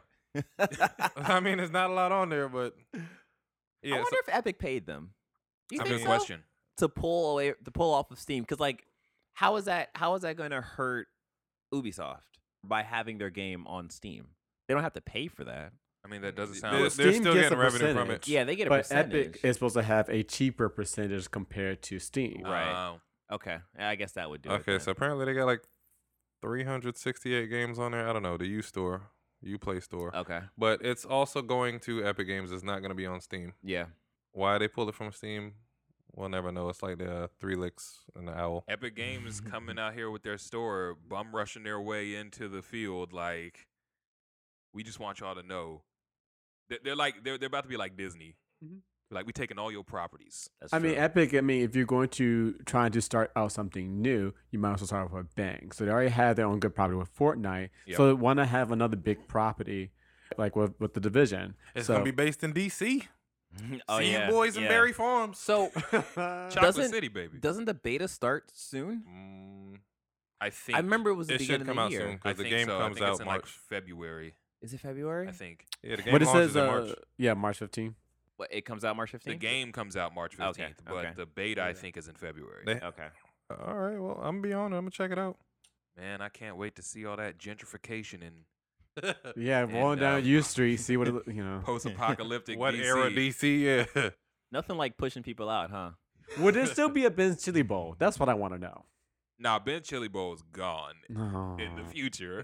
I mean, there's not a lot on there, but yeah. I wonder so- if Epic paid them. You I think mean- so? Question. To pull away, to pull off of Steam, because like, how is that? How is that going to hurt Ubisoft by having their game on Steam? They don't have to pay for that. I mean, that doesn't They're, sound. they're Steam still gets getting a revenue from it. percentage. Yeah, they get a But percentage. Epic is supposed to have a cheaper percentage compared to Steam. Right. Oh. Okay, yeah, I guess that would do it. Okay, then. so apparently they got like three hundred sixty-eight games on there. I don't know, the U Store, Uplay Store. Okay, But it's also going to Epic Games. It's not going to be on Steam. yeah. Why they pulled it from Steam, we'll never know. It's like the Three Licks and the Owl. Epic Games coming out here with their store, bum rushing their way into the field. Like, we just want y'all to know. They're, they're like they're they're about to be like Disney. Mhm. Like, we taking all your properties. That's I mean, true. Epic, I mean, if you're going to try to start out something new, you might as well start with a bang. So they already have their own good property with Fortnite. Yep. So they want to have another big property like with, with the Division. It's so, going to be based in D C. oh See yeah, you boys in yeah. Berry Farms. So Chocolate Doesn't- City, baby. doesn't the beta start soon? Mm, I think. I remember it was the it beginning should come of out the year. soon I because the think game so. I comes think it's out in March. like February. Is it February? I think Yeah, the game but it launches says, in uh, March. yeah, March fifteenth. What, it comes out March the fifteenth. game comes out March Okay, fifteenth, but okay. the beta I Yeah. think is in February. They- Okay. All right, well, I'm going to be on it. I'm going to check it out. Man, I can't wait to see all that gentrification and Yeah, rolling And, down um, U Street, see what it, you know. post-apocalyptic What D C. era D C? Yeah. Nothing like pushing people out, huh? Would there still be a Ben's Chili Bowl? That's what I want to know. Nah, Ben Chili Bowl is gone No. in the future.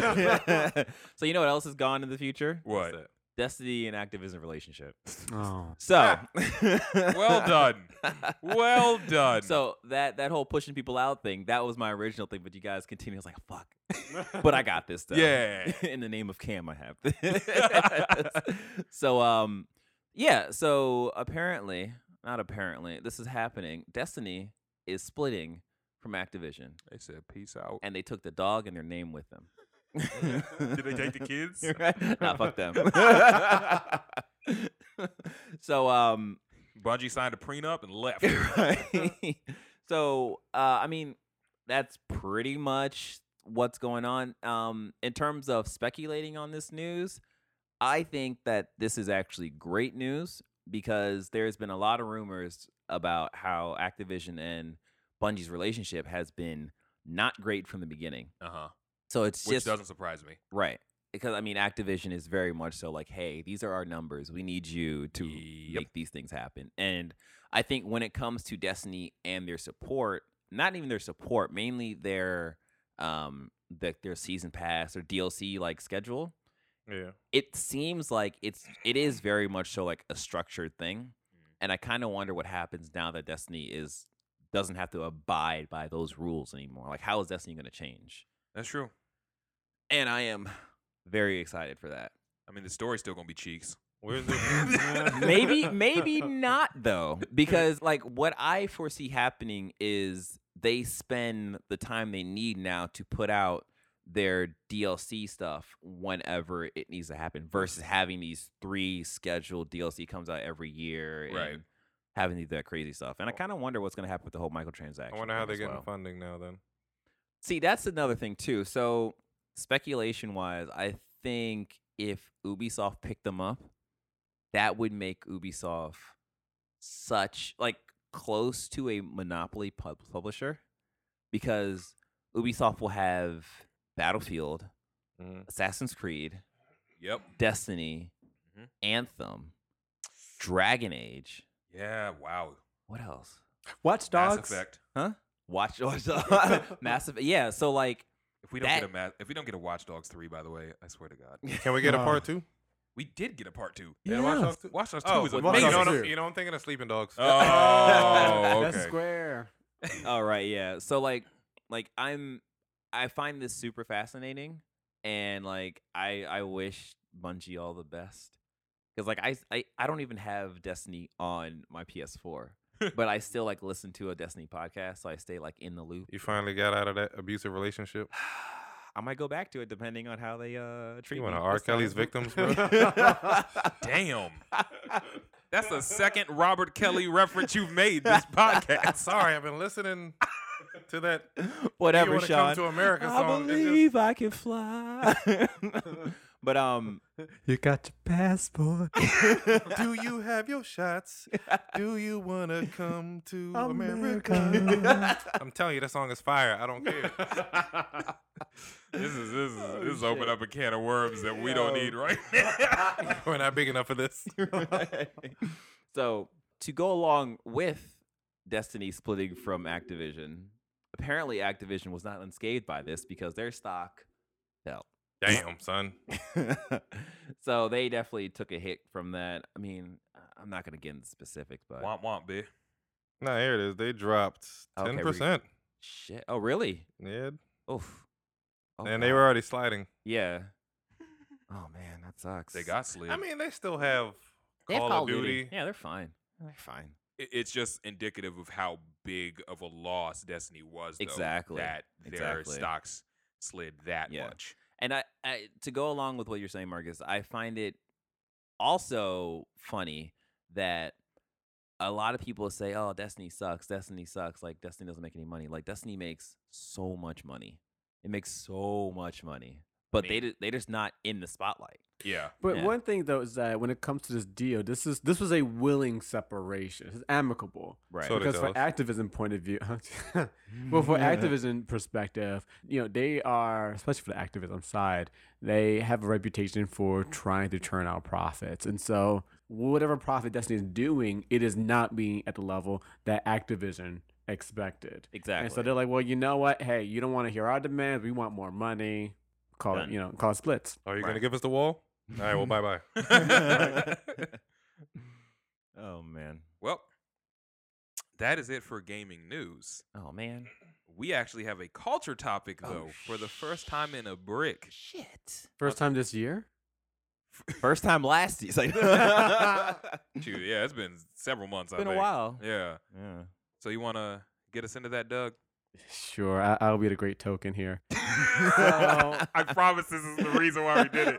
So you know what else is gone in the future? What? that? Destiny and Activision relationship. Oh. So Well done. Well done. So that that whole pushing people out thing, that was my original thing, but you guys continue. I was like, fuck. But I got this though. Yeah. In the name of Cam, I have this. So um yeah, so apparently, not apparently, this is happening. Destiny is splitting from Activision. They said peace out. And they took the dog and their name with them. Did they take the kids? Right? Nah, fuck them. So um Bungie signed a prenup and left. right. So uh I mean that's pretty much what's going on. Um in terms of speculating on this news, I think that this is actually great news because there's been a lot of rumors about how Activision and Bungie's relationship has been not great from the beginning. Uh-huh. So it's Which just doesn't surprise me. right. Because I mean Activision is very much so like, hey, these are our numbers. We need you to Yep. make these things happen. And I think when it comes to Destiny and their support, not even their support, mainly their um the, their season pass or D L C like schedule, Yeah. it seems like it's it is very much so like a structured thing. And I kind of wonder what happens now that Destiny is doesn't have to abide by those rules anymore. Like how is Destiny going to change? That's true. And I am very excited for that. I mean, the story's still gonna be cheeks. Where's the maybe maybe not though, because like what I foresee happening is they spend the time they need now to put out their D L C stuff whenever it needs to happen versus having these three scheduled D L C comes out every year and Right. having to do that crazy stuff. And I kind of wonder what's going to happen with the whole microtransaction. I wonder how thing they're as getting well. funding now. Then See, that's another thing too. So speculation wise, I think if Ubisoft picked them up, that would make Ubisoft such like close to a monopoly pub- publisher because Ubisoft will have Battlefield, Mhm. Assassin's Creed, Yep. Destiny, Mhm. Anthem, Dragon Age. Yeah. Wow. What else? Watch Mass Dogs. Effect. Huh? Watch Watch Massive. Yeah, so like If we don't That- get a ma- if we don't get a Watch Dogs three, by the way, I swear to God, can we get a Uh, part two? we did get a part two. Yeah, Watch Dogs two? Watch Dogs Oh, two is well, Watch you, amazing. know Dogs what I'm, two. you know I'm thinking of Sleeping Dogs. Oh, That's okay. square. all right, yeah. So like like I'm I find this super fascinating and like I I wish Bungie all the best. Cuz like I, I I don't even have Destiny on my P S four, but I still like listen to a Destiny podcast so I stay like in the loop. You finally got out of that abusive relationship. I might go back to it depending on how they uh treat You me. want to R. this Kelly's time. victims, bro? Damn. That's the second Robert Kelly reference you've made this podcast. Sorry, I've been listening to that. Whatever, You Wanna Sean. Come to America I song. It just- believe I can fly. But um, You got your passport. Do you have your shots? Do you wanna come to America. America? I'm telling you, that song is fire. I don't care. This is this is Oh, this is open up a can of worms that we don't Yo. need right now. We're not big enough for this. so to go along with Destiny splitting from Activision, apparently Activision was not unscathed by this because their stock fell. Damn, son. So they definitely took a hit from that. I mean, I'm not gonna get into specifics, but Womp womp, bitch. Nah, here it is. They dropped Okay, ten we- percent. shit. Oh, really? Yeah, Oof. Oh, and they God. were already sliding. Yeah. Oh man, that sucks. They got slid. I mean, they still have They have Call of Duty. Yeah, they're fine. They're fine. It- it's just indicative of how big of a loss Destiny was. Though, Exactly. That their Exactly. stocks slid that Yeah. much. And I, I, to go along with what you're saying, Marcus, I find it also funny that a lot of people say, "Oh, Destiny sucks. Destiny sucks. Like Destiny doesn't make any money. Like Destiny makes so much money. It makes so much money, but they mean- ju- they just not in the spotlight." Yeah. But Yeah. one thing though is that when it comes to this deal, this is this was a willing separation. It's amicable. Right. So they Because tell for us. Activision point of view, well, for Activision perspective, you know, they are, especially for the Activision side, they have a reputation for trying to churn out profits. And so whatever profit Destiny is doing, it is not being at the level that Activision expected. Exactly. And so they're like, well, you know what? Hey, you don't want to hear our demands. We want more money. Call Done. it, you know, call it splits. Are you Right. gonna give us the wall? All right, well, bye bye. Oh man. Well, that is it for gaming news. Oh man. We actually have a culture topic Oh, though for the first time in a brick. Shit. First time this year? First time last year. It's like Shoot, yeah, it's been several months. It's been I a think. while. Yeah. Yeah. So you want to get us into that, Doug? Sure, I- I'll be the great token here. I promise this is the reason why we did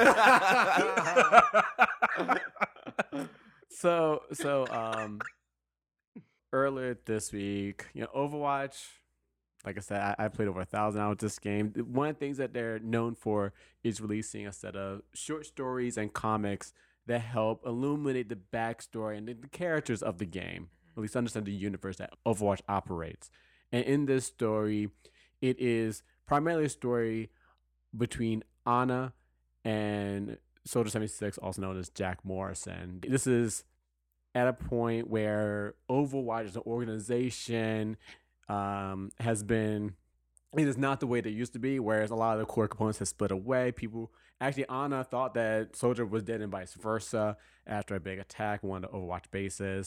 it. so so um earlier this week, you know, Overwatch, like I said, I, I played over a thousand hours this game. One of the things that they're known for is releasing a set of short stories and comics that help illuminate the backstory and the, the characters of the game, at least understand the universe that Overwatch operates. And in this story, it is primarily a story between Ana and Soldier seventy-six, also known as Jack Morrison. This is at a point where Overwatch as an organization um, has been, it is not the way they used to be, whereas a lot of the core components have split away. People, actually, Ana thought that Soldier was dead and vice versa after a big attack on one of the Overwatch bases.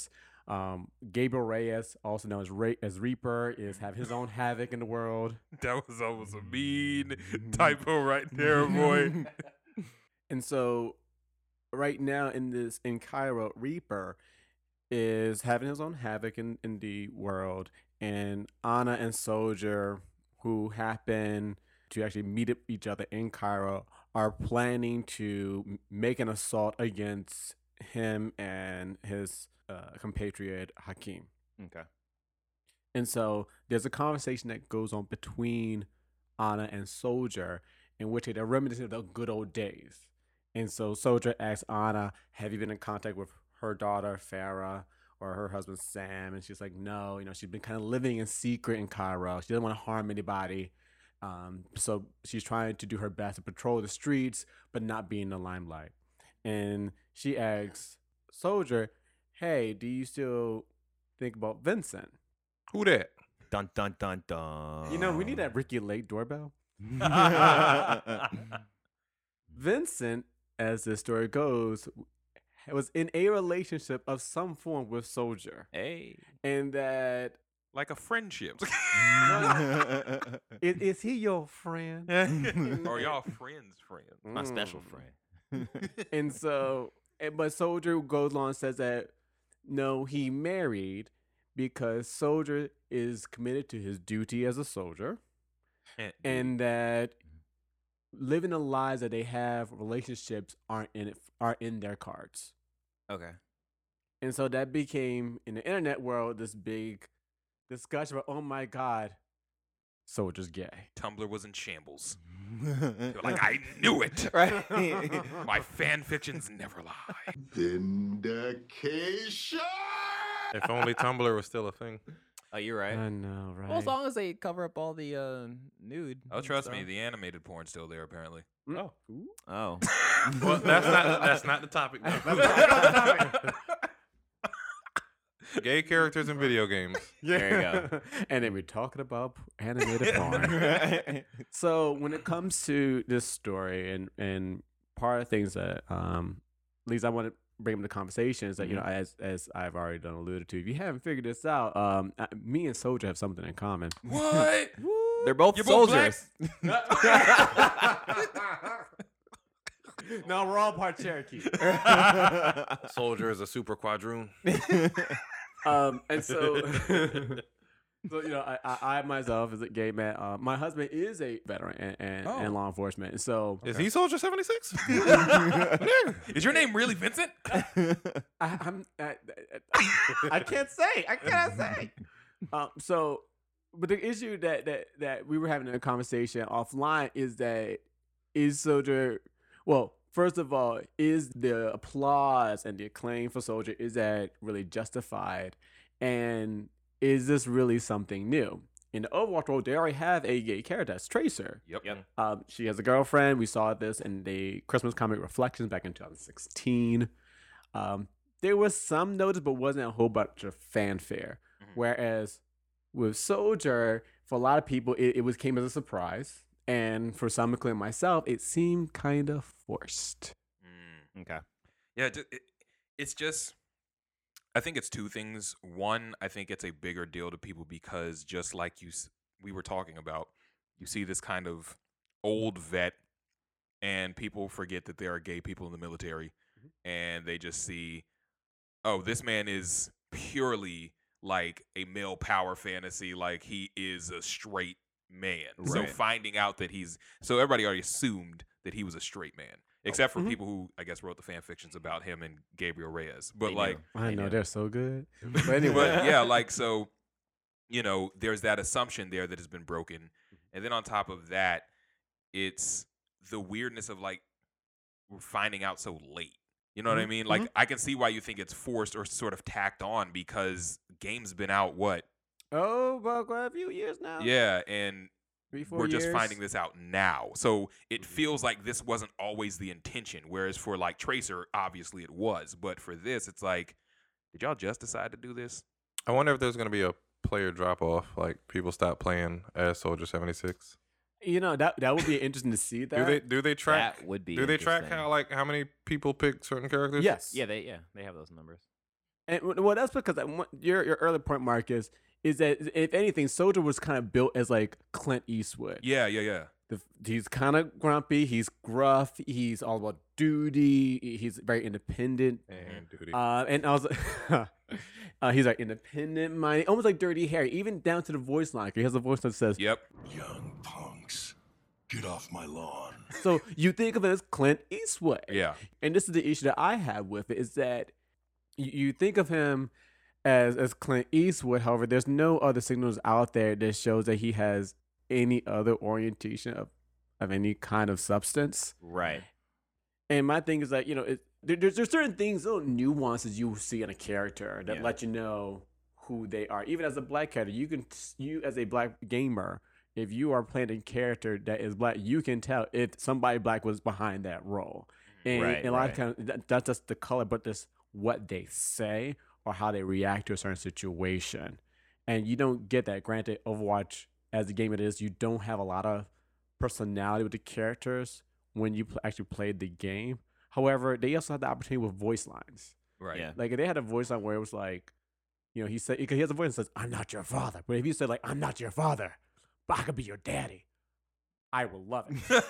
Um, Gabriel Reyes, also known as Re- as Reaper, is having his own havoc in the world. That was almost a mean typo right there, boy. And so, right now in this in Cairo, Reaper is having his own havoc in, in the world, and Anna and Soldier, who happen to actually meet up each other in Cairo, are planning to m- make an assault against him and his uh, compatriot Hakim. Okay. And so there's a conversation that goes on between Anna and Soldier in which they're reminiscing of the good old days. And so Soldier asks Anna, have you been in contact with her daughter, Farah, or her husband, Sam? And she's like, no, you know, she's been kind of living in secret in Cairo. She doesn't want to harm anybody. Um, so she's trying to do her best to patrol the streets, but not be in the limelight. And she asks Soldier, hey, do you still think about Vincent? Who that? Dun dun dun dun. You know, we need that Ricky Lake doorbell. that. Vincent, as the story goes, was in a relationship of some form with Soldier. Hey. And that, Like a friendship. is, is he your friend? Or y'all friends, friends? My special Mm. friend. And so, and- but Soldier goes along and says that no, he married because Soldier is committed to his duty as a soldier, And, and that living the lives that they have, relationships aren't in it, are in their cards. Okay. And so that became in the internet world this big discussion about, oh my God, Soldier's gay. Tumblr was in shambles. They were like, I knew it. Right. My fan fictions never lie. Vindication! If only Tumblr was still a thing. Oh, you're right. I know, right? Well, as long as they cover up all the uh, nude. Oh, and trust me, stuff. the animated porn's still there, apparently. oh. Oh. Well, that's not that's not the topic. though. Gay characters in video games. There you go. And then we're talking about animated porn. So when it comes to this story, and and part of the things that um, at least I want to bring up the conversation is that you know, as as I've already done alluded to, if you haven't figured this out, um, uh, me and Soldier have something in common. What? They're both You're both soldiers. No, we're all part Cherokee. Soldier is a super quadroon. Um, and so, so you know, I, I, I myself as a gay man, uh, my husband is a veteran and, and, Oh. and law enforcement. And so, Is he Soldier seventy-six? Is your name really Vincent? I, I'm, I, I, I can't say, I cannot say. Um, so, but the issue that that that we were having a conversation offline is that is Soldier, well, first of all, is the applause and the acclaim for Soldier, is that really justified? And is this really something new? In the Overwatch world, they already have a gay character, that's Tracer. Yep. Yep. Um, she has a girlfriend. We saw this in the Christmas comic Reflections back in twenty sixteen. Um, there was some notice, but wasn't a whole bunch of fanfare. Mhm. Whereas with Soldier, for a lot of people, it, it was came as a surprise. And for some, including myself, it seemed kind of forced. Mm. Okay. Yeah, it, it, it's just, I think it's two things. One, I think it's a bigger deal to people because just like you, s- we were talking about, you see this kind of old vet, and people forget that there are gay people in the military, and they just see, oh, this man is purely like a male power fantasy, like he is a straight man. So Right. finding out that he's, so everybody already assumed that he was a straight man, except for Mhm. people who I guess wrote the fan fictions about him and Gabriel Reyes. But They like, knew. I They know knew. they're so good. But anyway, but yeah, like so, you know, there's that assumption there that has been broken, and then on top of that, it's the weirdness of like we're finding out so late. You know what I Mhm, mean? Like I can see why you think it's forced or sort of tacked on because game's been out what? oh, about quite a few years now. Yeah, and Three, four we're just years. finding this out now. So it feels like this wasn't always the intention. Whereas for like Tracer, obviously it was. But for this, it's like, did y'all just decide to do this? I wonder if there's gonna be a player drop off, like people stop playing as Soldier seventy-six. You know, that that would be interesting to see that. Do they do they track? That would be. do they track interesting. how like how many people pick certain characters? Yes. Yeah, they yeah they have those numbers. And w- well, that's because I want- your your early point, Marcus, is that if anything, Soldier was kind of built as like Clint Eastwood. Yeah, yeah, yeah. The, he's kind of grumpy. He's gruff. He's all about duty. He's very independent. And duty. Uh, and I was, uh, he's like independent minded, almost like Dirty Harry, even down to the voice line. He has a voice that says, Yep. Young punks, get off my lawn. so you think of it as Clint Eastwood. Yeah. And this is the issue that I have with it, is that you, you think of him as as Clint Eastwood. However, there's no other signals out there that shows that he has any other orientation of, of any kind of substance. Right. And my thing is that, you know, it, there, there's, there's certain things, little nuances you see in a character that Yeah. let you know who they are. Even as a black character, you can, you as a black gamer, if you are playing a character that is black, you can tell if somebody black was behind that role. And, Right, and a lot right. of times, that, that's just the color, but just what they say or how they react to a certain situation. And you don't get that. Granted, Overwatch, as a game it is, you don't have a lot of personality with the characters when you pl- actually played the game. However, they also had the opportunity with voice lines. Right. Yeah. Like, if they had a voice line where it was like, you know, he said, because he has a voice that says, "I'm not your father." But if he said, like, "I'm not your father, but I could be your daddy," I will love it.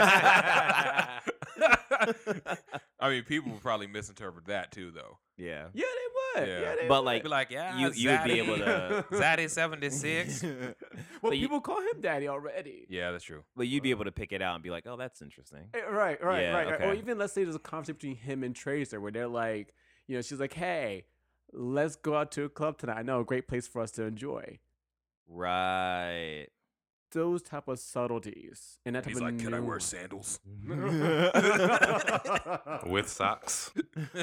I mean, people would probably misinterpret that too, though. Yeah. Yeah, they would. Yeah. Yeah, they But would. like, Be like, yeah, you you would be able Zaddy- to, Zaddy seventy-six. well, but you- people call him daddy already. Yeah, that's true. but you'd be able to pick it out and be like, oh, that's interesting. Eh, Right, right, Yeah, right, right. Or okay. even let's say there's a conversation between him and Tracer where they're like, you know, she's like, "Hey, let's go out to a club tonight. I know a great place for us to enjoy." Right. Those type of subtleties and that type He's of like, can I wear nuance. sandals? With socks.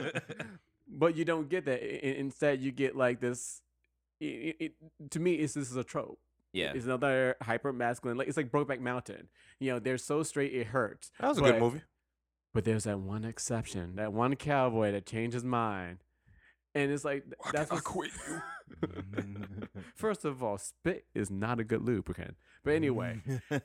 But you don't get that. I- I- Instead, you get like this. It, it, to me, it's this is a trope. Yeah. It's another hyper masculine. Like it's like Brokeback Mountain. You know, they're so straight it hurts. That was a But- good movie. But there's that one exception, that one cowboy that changed his mind, and it's like th- that's I what. quit you. First of all, spit is not a good lubricant. But anyway,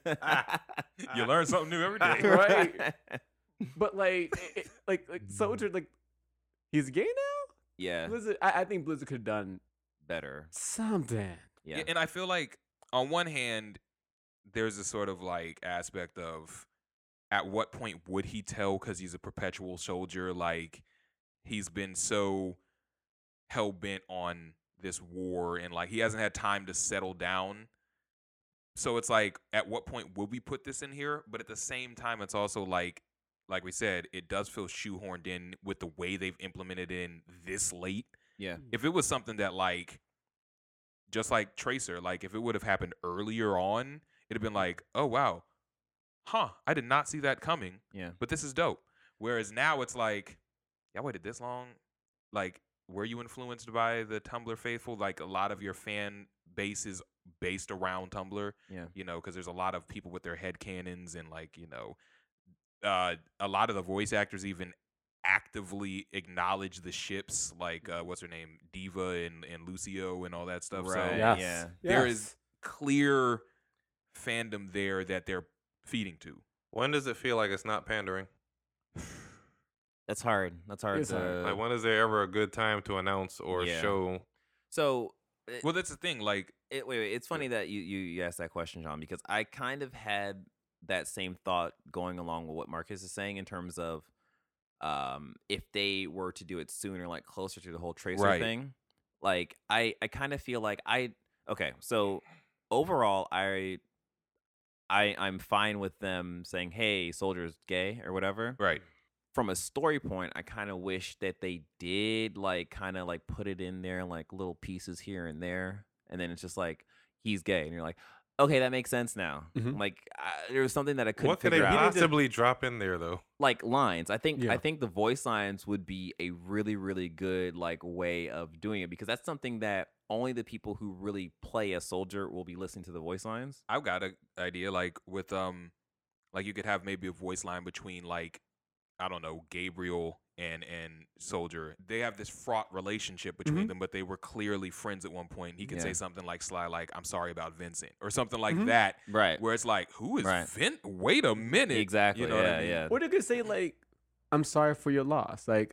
You learn something new every day. Right. but like, it, it- like, like Soldier, like, he's gay now. Yeah. Blizzard, I, I think Blizzard could have done Better. something. Yeah. Yeah, and I feel like on one hand, there's a sort of like aspect of at what point would he tell because he's a perpetual soldier? Like he's been so hell bent on this war and like he hasn't had time to settle down. So it's like, at what point would we put this in here? But at the same time, it's also like, like we said, it does feel shoehorned in with the way they've implemented it in this late. Yeah. If it was something that like, just like Tracer, like if it would have happened earlier on, it'd have been like, oh wow, huh, I did not see that coming, Yeah. but this is dope. Whereas now it's like, y'all waited this long? Like, were you influenced by the Tumblr faithful? Like a lot of your fan base is based around Tumblr, Yeah. you know, because there's a lot of people with their head canons and like, you know, uh, a lot of the voice actors even actively acknowledge the ships, like uh, what's her name, Diva and, and Lucio and all that stuff. Right. So Yes. Yeah. there Yes. is clear fandom there that they're feeding to. When does it feel like it's not pandering? That's hard. That's hard It's to. hard. Like, when is there ever a good time to announce or Yeah. show? So. it- Well, that's the thing. Like, It, wait, wait. It's funny that you, you you asked that question, John, because I kind of had that same thought going along with what Marcus is saying in terms of um, if they were to do it sooner, like closer to the whole Tracer Right. thing. Like I, I kind of feel like I okay. So overall, I I I'm fine with them saying, "Hey, Soldier's gay" or whatever. right. From a story point, I kind of wish that they did like kind of like put it in there like little pieces here and there, and then it's just like he's gay, and you're like, okay, that makes sense now. Mhm. Like I, there was something that I couldn't What could they figure out, possibly drop in there, though? like lines. I think Yeah. I think the voice lines would be a really really good like way of doing it because that's something that only the people who really play a soldier will be listening to the voice lines. I've got an idea. Like with um, like you could have maybe a voice line between like, I don't know, Gabriel and and Soldier. They have this fraught relationship between Mhm. them, but they were clearly friends at one point. He could Yeah. say something like Sly, like "I'm sorry about Vincent" or something like Mhm. that, Right. where it's like, who is Right. Vin? Wait a minute. Exactly. You know yeah. what I mean? Yeah. Or they could say like, "I'm sorry for your loss." Like,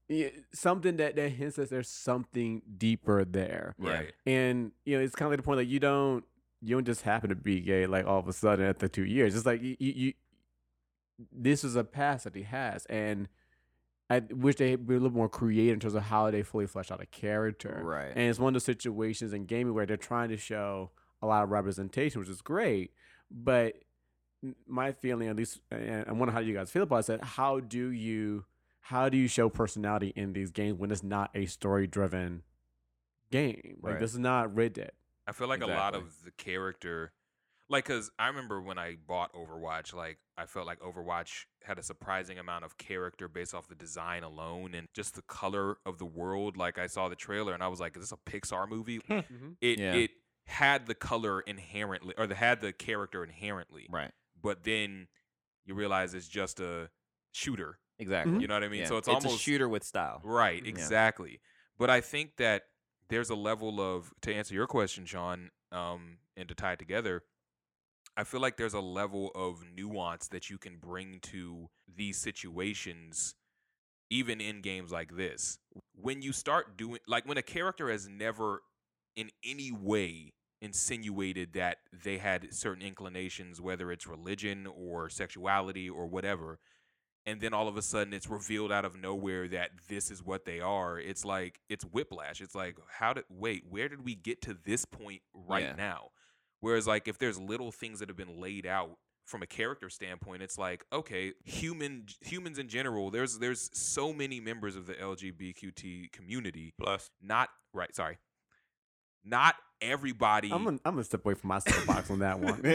yeah, something that that hints that there's something deeper there. Yeah. Right. And you know, it's kind of like the point like you don't you don't just happen to be gay like all of a sudden after two years. It's like you you, you this is a past that he has, and I wish they be a little more creative in terms of how they fully flesh out a character. Right. And it's one of those situations in gaming where they're trying to show a lot of representation, which is great. But n- my feeling, at least, and I wonder how you guys feel about it, is that how do you how do you show personality in these games when it's not a story driven game? Like Right. this is not Red Dead. I feel like a lot Exactly. of the character, like, because I remember when I bought Overwatch, like, I felt like Overwatch had a surprising amount of character based off the design alone and just the color of the world. Like, I saw the trailer and I was like, is this a Pixar movie? Mm-hmm. It Yeah. it had the color inherently, or the had the character inherently, Right. but then you realize it's just a shooter. Exactly. You know what I mean? Yeah. So it's, a almost shooter with style. right, Yeah. exactly. But I think that there's a level of, to answer your question, Sean, um, and to tie it together, I feel like there's a level of nuance that you can bring to these situations, even in games like this. When you start doing, like, when a character has never in any way insinuated that they had certain inclinations, whether it's religion or sexuality or whatever, and then all of a sudden it's revealed out of nowhere that this is what they are, it's like, it's whiplash. It's like, how did, wait, where did we get to this point right Yeah. now? Whereas, like, if there's little things that have been laid out from a character standpoint, it's like, okay, human humans in general, there's there's so many members of the L G B T Q community. Plus, Not right, sorry. Not everybody I'm gonna I'm gonna step away from my soapbox on that one.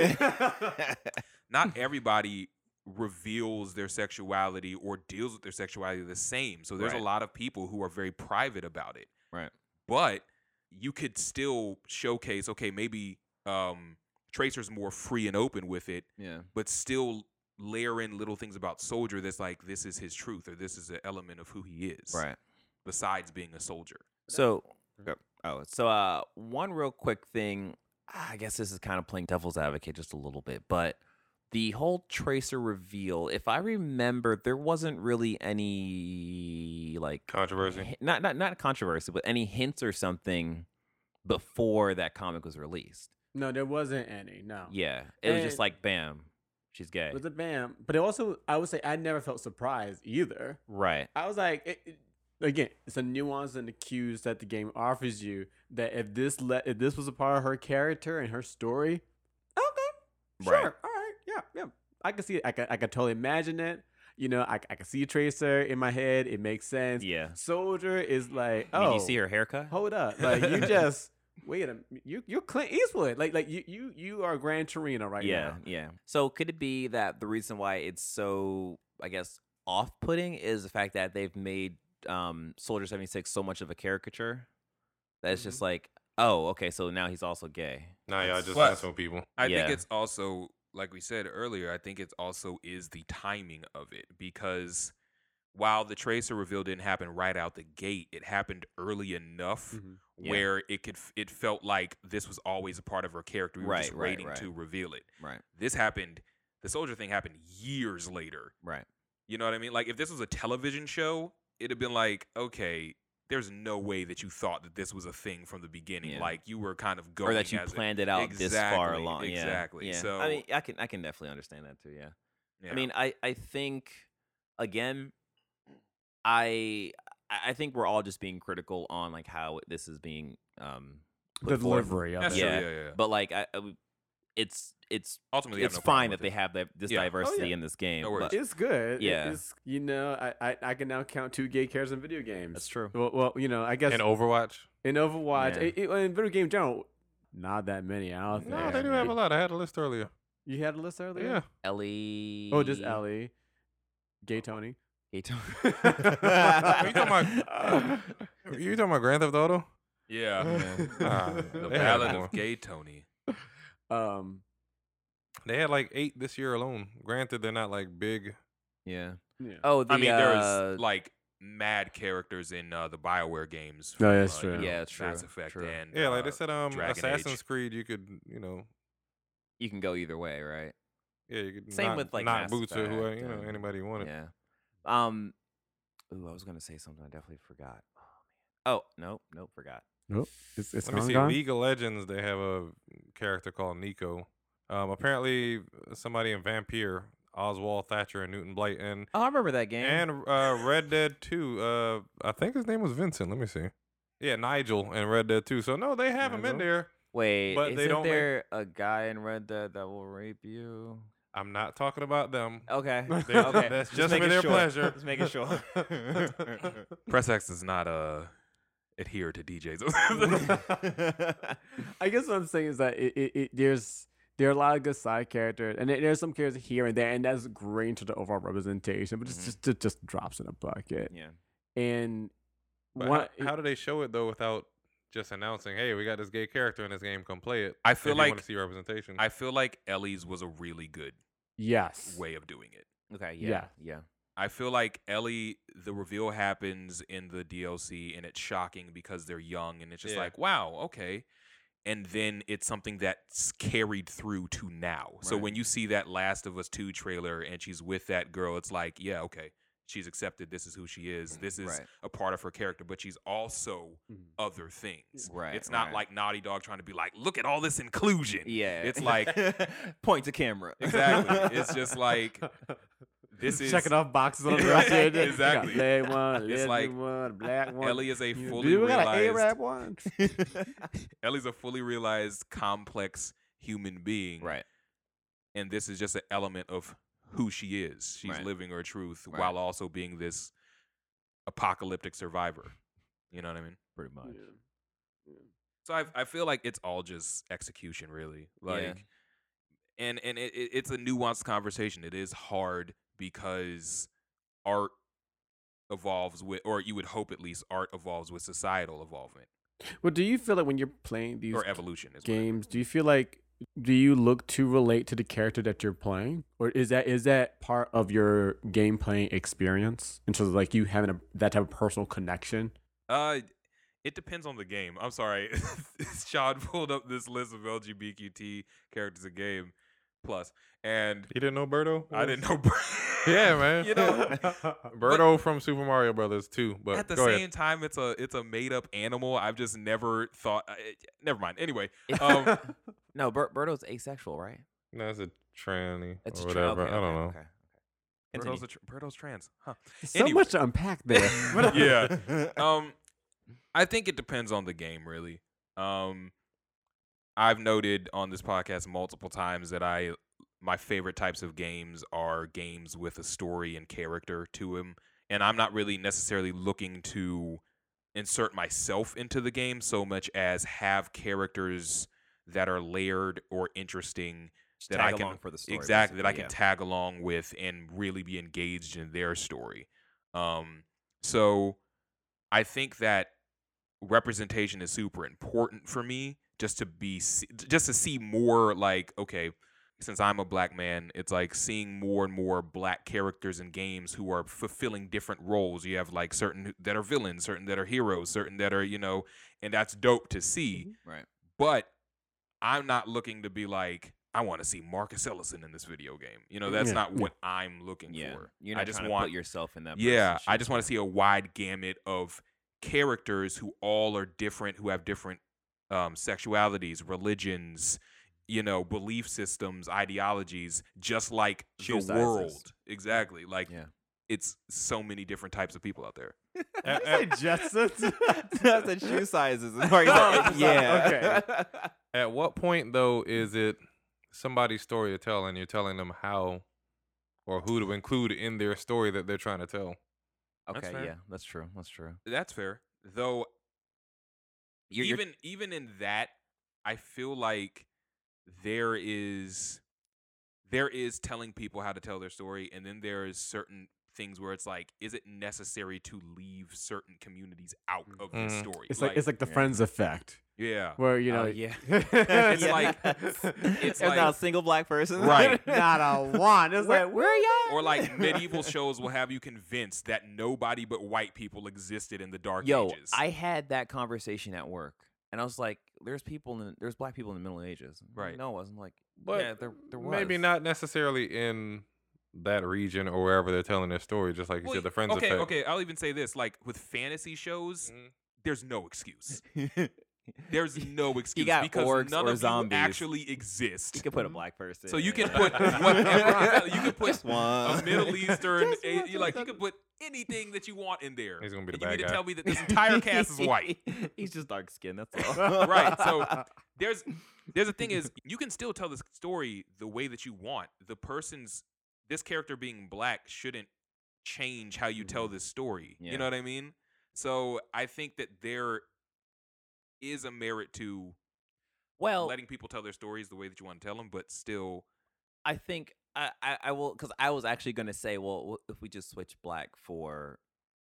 not everybody reveals their sexuality or deals with their sexuality the same. So there's Right. a lot of people who are very private about it. Right. But you could still showcase, okay, maybe um, Tracer's more free and open with it, Yeah. but still layer in little things about Soldier that's like, this is his truth, or this is an element of who he is, Right. besides being a soldier. So, oh, so uh, one real quick thing. I guess this is kind of playing devil's advocate just a little bit, but the whole Tracer reveal, if I remember, there wasn't really any like controversy. hi- not not not controversy, but any hints or something before that comic was released. No, there wasn't any. No. Yeah, it was just And- like, bam, she's gay. It was a bam. But it also, I would say, I never felt surprised either. Right. I was like, it, it- again, it's a nuance and the cues that the game offers you. That if this let, if this was a part of her character and her story, okay, sure, Right. all right, yeah, yeah, I can see it. I can, I can totally imagine it. You know, I, I can see Tracer in my head. It makes sense. Yeah. Soldier is like, I oh, mean, you see her haircut? hold up, like you just wait a, you you're Clint Eastwood, like like you you you are Gran Torino right yeah, now. yeah. So could it be that the reason why it's so, I guess, off-putting is the fact that they've made um, Soldier seventy-six so much of a caricature that it's Mm-hmm. just like, oh, okay, so now he's also gay. Nah, y'all just But- messing with people. I Yeah. think it's also, like we said earlier, I think it's also is the timing of it, because while the Tracer reveal didn't happen right out the gate, it happened early enough Mhm. Yeah. where it could f- it felt like this was always a part of her character. We were just Right, right, waiting right. to reveal it. Right, This happened. The Soldier thing happened years later. right. You know what I mean? Like, if this was a television show, it'd have been like, okay, there's no way that you thought that this was a thing from the beginning. Yeah. Like, you were kind of going Or that you as a- planned it out this far Exactly, along. Yeah, exactly. Yeah. So I mean, I can I can definitely understand that too. Yeah. yeah. I mean, I I think again, I I think we're all just being critical on like how this is being um The put forth. delivery of That's it. true, yeah, yeah, yeah. But like, I, I would- it's it's ultimately, I have it's no problem fine that with they it. have that this Yeah. Oh, diversity yeah. in this game. No worries. but It's good. It- Yeah. It's, you know, I, I I can now count two gay characters in video games. That's true. Well, well you know, I guess In Overwatch, in Overwatch, Yeah. it- it- in video game general, not that many out there. no, they do have a lot. I had a list earlier. You had a list earlier? Yeah. Ellie. Oh, just Ellie. Gay Tony. Gato- Are you talking about? You talking about Grand Theft Auto? Yeah. Ah, The they had Ballad more. of Gay Tony. Um, They had like eight this year alone. Granted, they're not like big. yeah. yeah. Oh, the I mean, uh, there's like mad characters in uh, the BioWare games. Oh, from, that's uh, true. you know, Yeah, it's true, Mass Effect true. and Yeah, like they uh, said, um, Dragon Assassin's Age. Creed. You could, you know, you can go either way, right? yeah, you could Same knock, with, like, knock Mass boots or who, Effect you know, and- anybody you wanted. Yeah. Um. Ooh, I was gonna say something. I definitely forgot. Oh, man. Oh, nope, nope, forgot. Nope. It's, it's Let me gone, see. gone? League of Legends, they have a character called Nico. Um, apparently, somebody in Vampire, Oswald Thatcher and Newton Blight, and Oh, I remember that game. and uh, Red Dead two. Uh, I think his name was Vincent. Let me see. Yeah, Nigel in Red Dead two. So no, they have him in Nigel? there. Wait, but isn't they don't make- there a guy in Red Dead that will rape you? I'm not talking about them. Okay, They- okay. that's Just just for making their sure. pleasure. Just making sure. Press X does not uh adhere to D Js. I guess what I'm saying is that it, it, it there's there are a lot of good side characters, and there, there's some characters here and there, and that's great into the overall representation. But it's Mhm. just it just drops in a bucket. Yeah. And But one, how, how do they show it though without just announcing, "Hey, we got this gay character in this game. Come play it." I feel if you want like to see representation. I feel like Ellie's was a really good yes, way of doing it. Okay. Yeah. Yeah. Yeah. I feel like Ellie, the reveal happens in the D L C, and it's shocking because they're young, and it's just Yeah. like, wow, okay. And then it's something that's carried through to now. So Right. when you see that Last of Us two trailer and she's with that girl, it's like, yeah, okay, she's accepted. This is who she is. This is Right. a part of her character, but she's also Mhm. other things. Right, It's not right. like Naughty Dog trying to be like, look at all this inclusion. Yeah. It's like, point to camera. exactly. It's just like, this Just is checking off boxes on the Right, roster. exactly. Black one, It's lesbian like, one, black one. Ellie is a You- fully do we got an realized Arab one? Ellie's a fully realized, complex human being. Right. And this is just an element of who she is. She's Right. living her truth Right. while also being this apocalyptic survivor. You know what I mean? Pretty much. So I I feel like it's all just execution, really. Like, Yeah. and and it, it, it's a nuanced conversation. It is hard because art evolves with, or you would hope at least, art evolves with societal evolvement Well, do you feel like when you're playing these or evolution. Is what I mean. games, do you feel like do you look to relate to the character that you're playing, or is that is that part of your game playing experience in terms of like you having a, that type of personal connection? Uh, it depends on the game. I'm sorry. Sean pulled up this list of L G B T Q characters in game plus, and You didn't know Birdo? I didn't know. Yeah, man. You know, Birdo from Super Mario Brothers too. But at the go same ahead. time, it's a it's a made up animal. I've just never thought. Uh, never mind. Anyway, If- um, No, Bert, Berto's asexual, right? No, it's a tranny It's or a tra- whatever. okay, I don't okay, know. Okay. okay. Continue. Birdo's, a tr- Birdo's trans, huh? So Anyway. much to unpack there. Yeah. Um, I think it depends on the game, really. Um, I've noted on this podcast multiple times that I my favorite types of games are games with a story and character to them, and I'm not really necessarily looking to insert myself into the game so much as have characters that are layered or interesting Just that tag I can along for the story, exactly that I basically, can yeah. tag along with and really be engaged in their story. Um, so I think that representation is super important for me, just to be se- just to see more like, okay, since I'm a black man, it's like seeing more and more black characters in games who are fulfilling different roles. You have like certain that are villains, certain that are heroes, certain that are, you know, and that's dope to see. Right. But I'm not looking to be like, I want to see Marcus Ellison in this video game. You know, that's Yeah, not yeah. what I'm looking Yeah. for. You're not I just trying want to put yourself in that. yeah, person's I shoes, just want to see a wide gamut of characters who all are different, who have different um, sexualities, religions, you know, belief systems, ideologies, just like Shoe the sizes. world. Exactly. Like, Yeah. it's so many different types of people out there. At- at- Jetsons. That's the shoe sizes. yeah. Okay. At what point though is it somebody's story to tell and you're telling them how or who to include in their story that they're trying to tell? That's Okay. fair. Yeah. That's true. That's true. That's fair. Though, You're, you're- even even in that, I feel like there is there is telling people how to tell their story, and then there is certain things where it's like, is it necessary to leave certain communities out of the Mhm. story? It's like, it's like the Friends effect, yeah, where you know, Oh, yeah. It's Yeah. like- There's like- not a single black person. Right. not a one. It's like where y'all? or like medieval shows will have you convinced that nobody but white people existed in the Dark Yo, Ages. I had that conversation at work, and I was like, "There's people in there's black people in the Middle Ages." Right. No, I wasn't like, But yeah, there there was. maybe not necessarily in that region or wherever they're telling their story. Just like you Well, said, the Friends okay, effect. okay. I'll even say this: like with fantasy shows, Mhm. there's no excuse. There's no excuse got because orcs none or of zombies. you actually exist. You could put a black person. So you can in. put whatever you can put Just one. a Middle Eastern, Just a, one you like you person. could put anything that you want in there. He's gonna be the And you bad mean to guy. tell me that this entire cast is white? He's just dark skinned. That's all. Right. So there's there's the thing is you can still tell this story the way that you want. The person's this character being black shouldn't change how you tell this story. Yeah. You know what I mean? So I think that there is a merit to well, letting people tell their stories the way that you want to tell them, but still I think I, I, I will because I was actually going to say, well, wh- if we just switch black for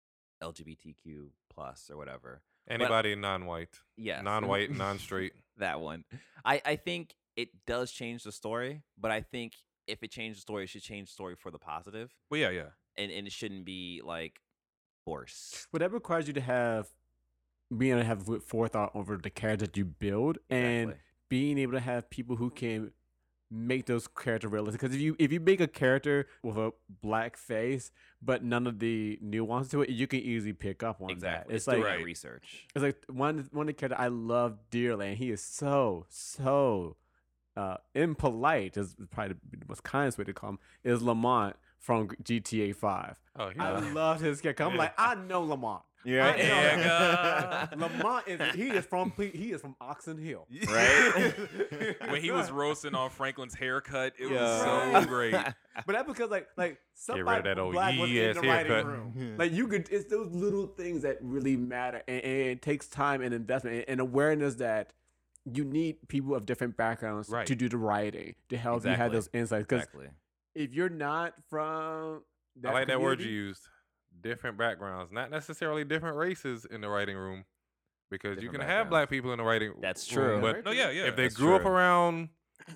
L G B T Q plus or whatever, Anybody non-white, yes, non-white, non-straight. that one. I, I think it does change the story, but I think if it changed the story, it should change the story for the positive, well yeah, yeah. and, and it shouldn't be like forced. But that requires you to have being able to have w- forethought over the character that you build and Exactly. being able to have people who can make those characters realistic. Because if you if you make a character with a black face but none of the nuance to it, you can easily pick up on Exactly. that. It's doing like that Right. research. it's like one one of the characters I love dearly, and he is so so uh, impolite. Is probably the most kindest way to call him. Is Lamont from G T A Five. Oh, he's I a- love his character. I'm Yeah. like, I know Lamont. Yeah. I know Yeah. him. Lamont is he is from Ple- he is from Oxon Hill. Right? When he was roasting on Franklin's haircut, it Yeah. was so great. But that's because like like rid somebody of that old black was in yee-ass the writing haircut. room. Like you could, it's those little things that really matter, and, and it takes time and investment and, and awareness that you need people of different backgrounds Right. to do the writing to help you have Exactly. those insights. Because Exactly. if you're not from, that I like that word you community- used. Different backgrounds, not necessarily different races in the writing room, because you Different can have backgrounds. black people in the writing. That's room, true. but No, yeah, yeah. if they that's grew up true. around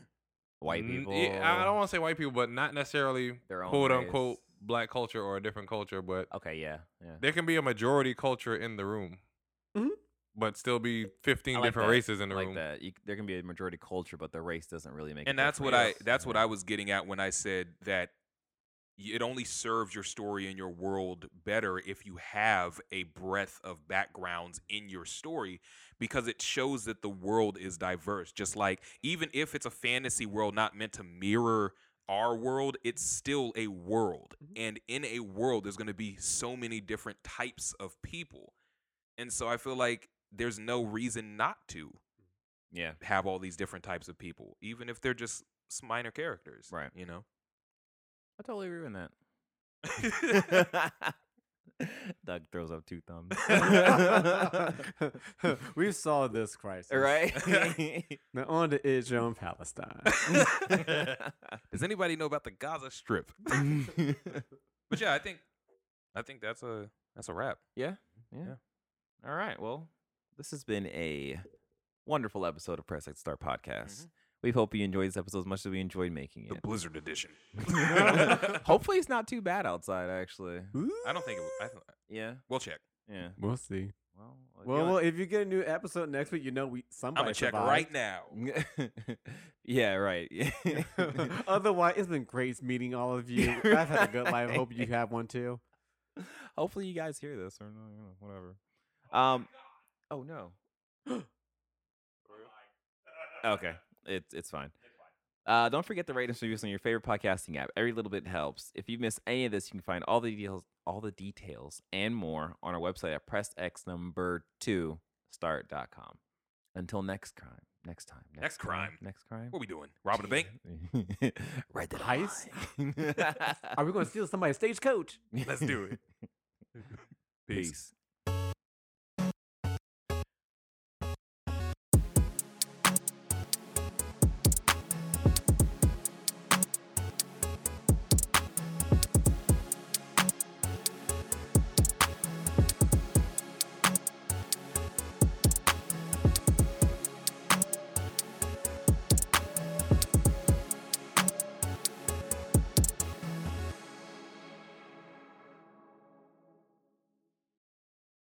White n- people. yeah, I don't want to say white people, but not necessarily Their own quote race. unquote black culture or a different culture, but Okay, yeah, yeah. there can be a majority culture in the room, Mhm. but still be fifteen I like different that. races in the I like room. that. You, there can be a majority culture, but the race doesn't really make. and a that's what I difference. that's what I was getting at when I said that y- it only serves your story and your world better if you have a breadth of backgrounds in your story, because it shows that the world is diverse. Just like even if it's a fantasy world not meant to mirror our world, it's still a world, and in a world there's going to be so many different types of people, and so I feel like there's no reason not to Yeah. have all these different types of people, even if they're just s- minor characters. Right. You know? I totally agree with that. Doug throws up two thumbs. we saw this crisis, Right? Now on to Israel and Palestine. Does anybody know about the Gaza Strip? But yeah, I think I think that's a that's a wrap. Yeah, yeah. All right. Well, this has been a wonderful episode of Press X Start Podcast. We hope you enjoyed this episode as much as we enjoyed making The it. Blizzard edition. Hopefully, it's not too bad outside. Actually, I don't think it. I th- yeah, we'll check. yeah. We'll see. Well, if Well, you well, if you get a new episode next week, you know we I'm somebody gonna check survived. right now. want- yeah, right. Yeah. Otherwise, it's been great meeting all of you. I've had a good life. I hope you have one too. Hopefully, you guys hear this or no, you know, whatever. Um. Oh no. Okay, it's it's fine. Uh, don't forget to rate and review us on your favorite podcasting app. Every little bit helps. If you missed any of this, you can find all the details, all the details, and more on our website at press x number two start dot com. Until next crime, next time, Next crime. next crime. What are we doing? Robbing a bank? Right the Heist? line. Are we going to steal somebody's stagecoach? Let's do it. Peace.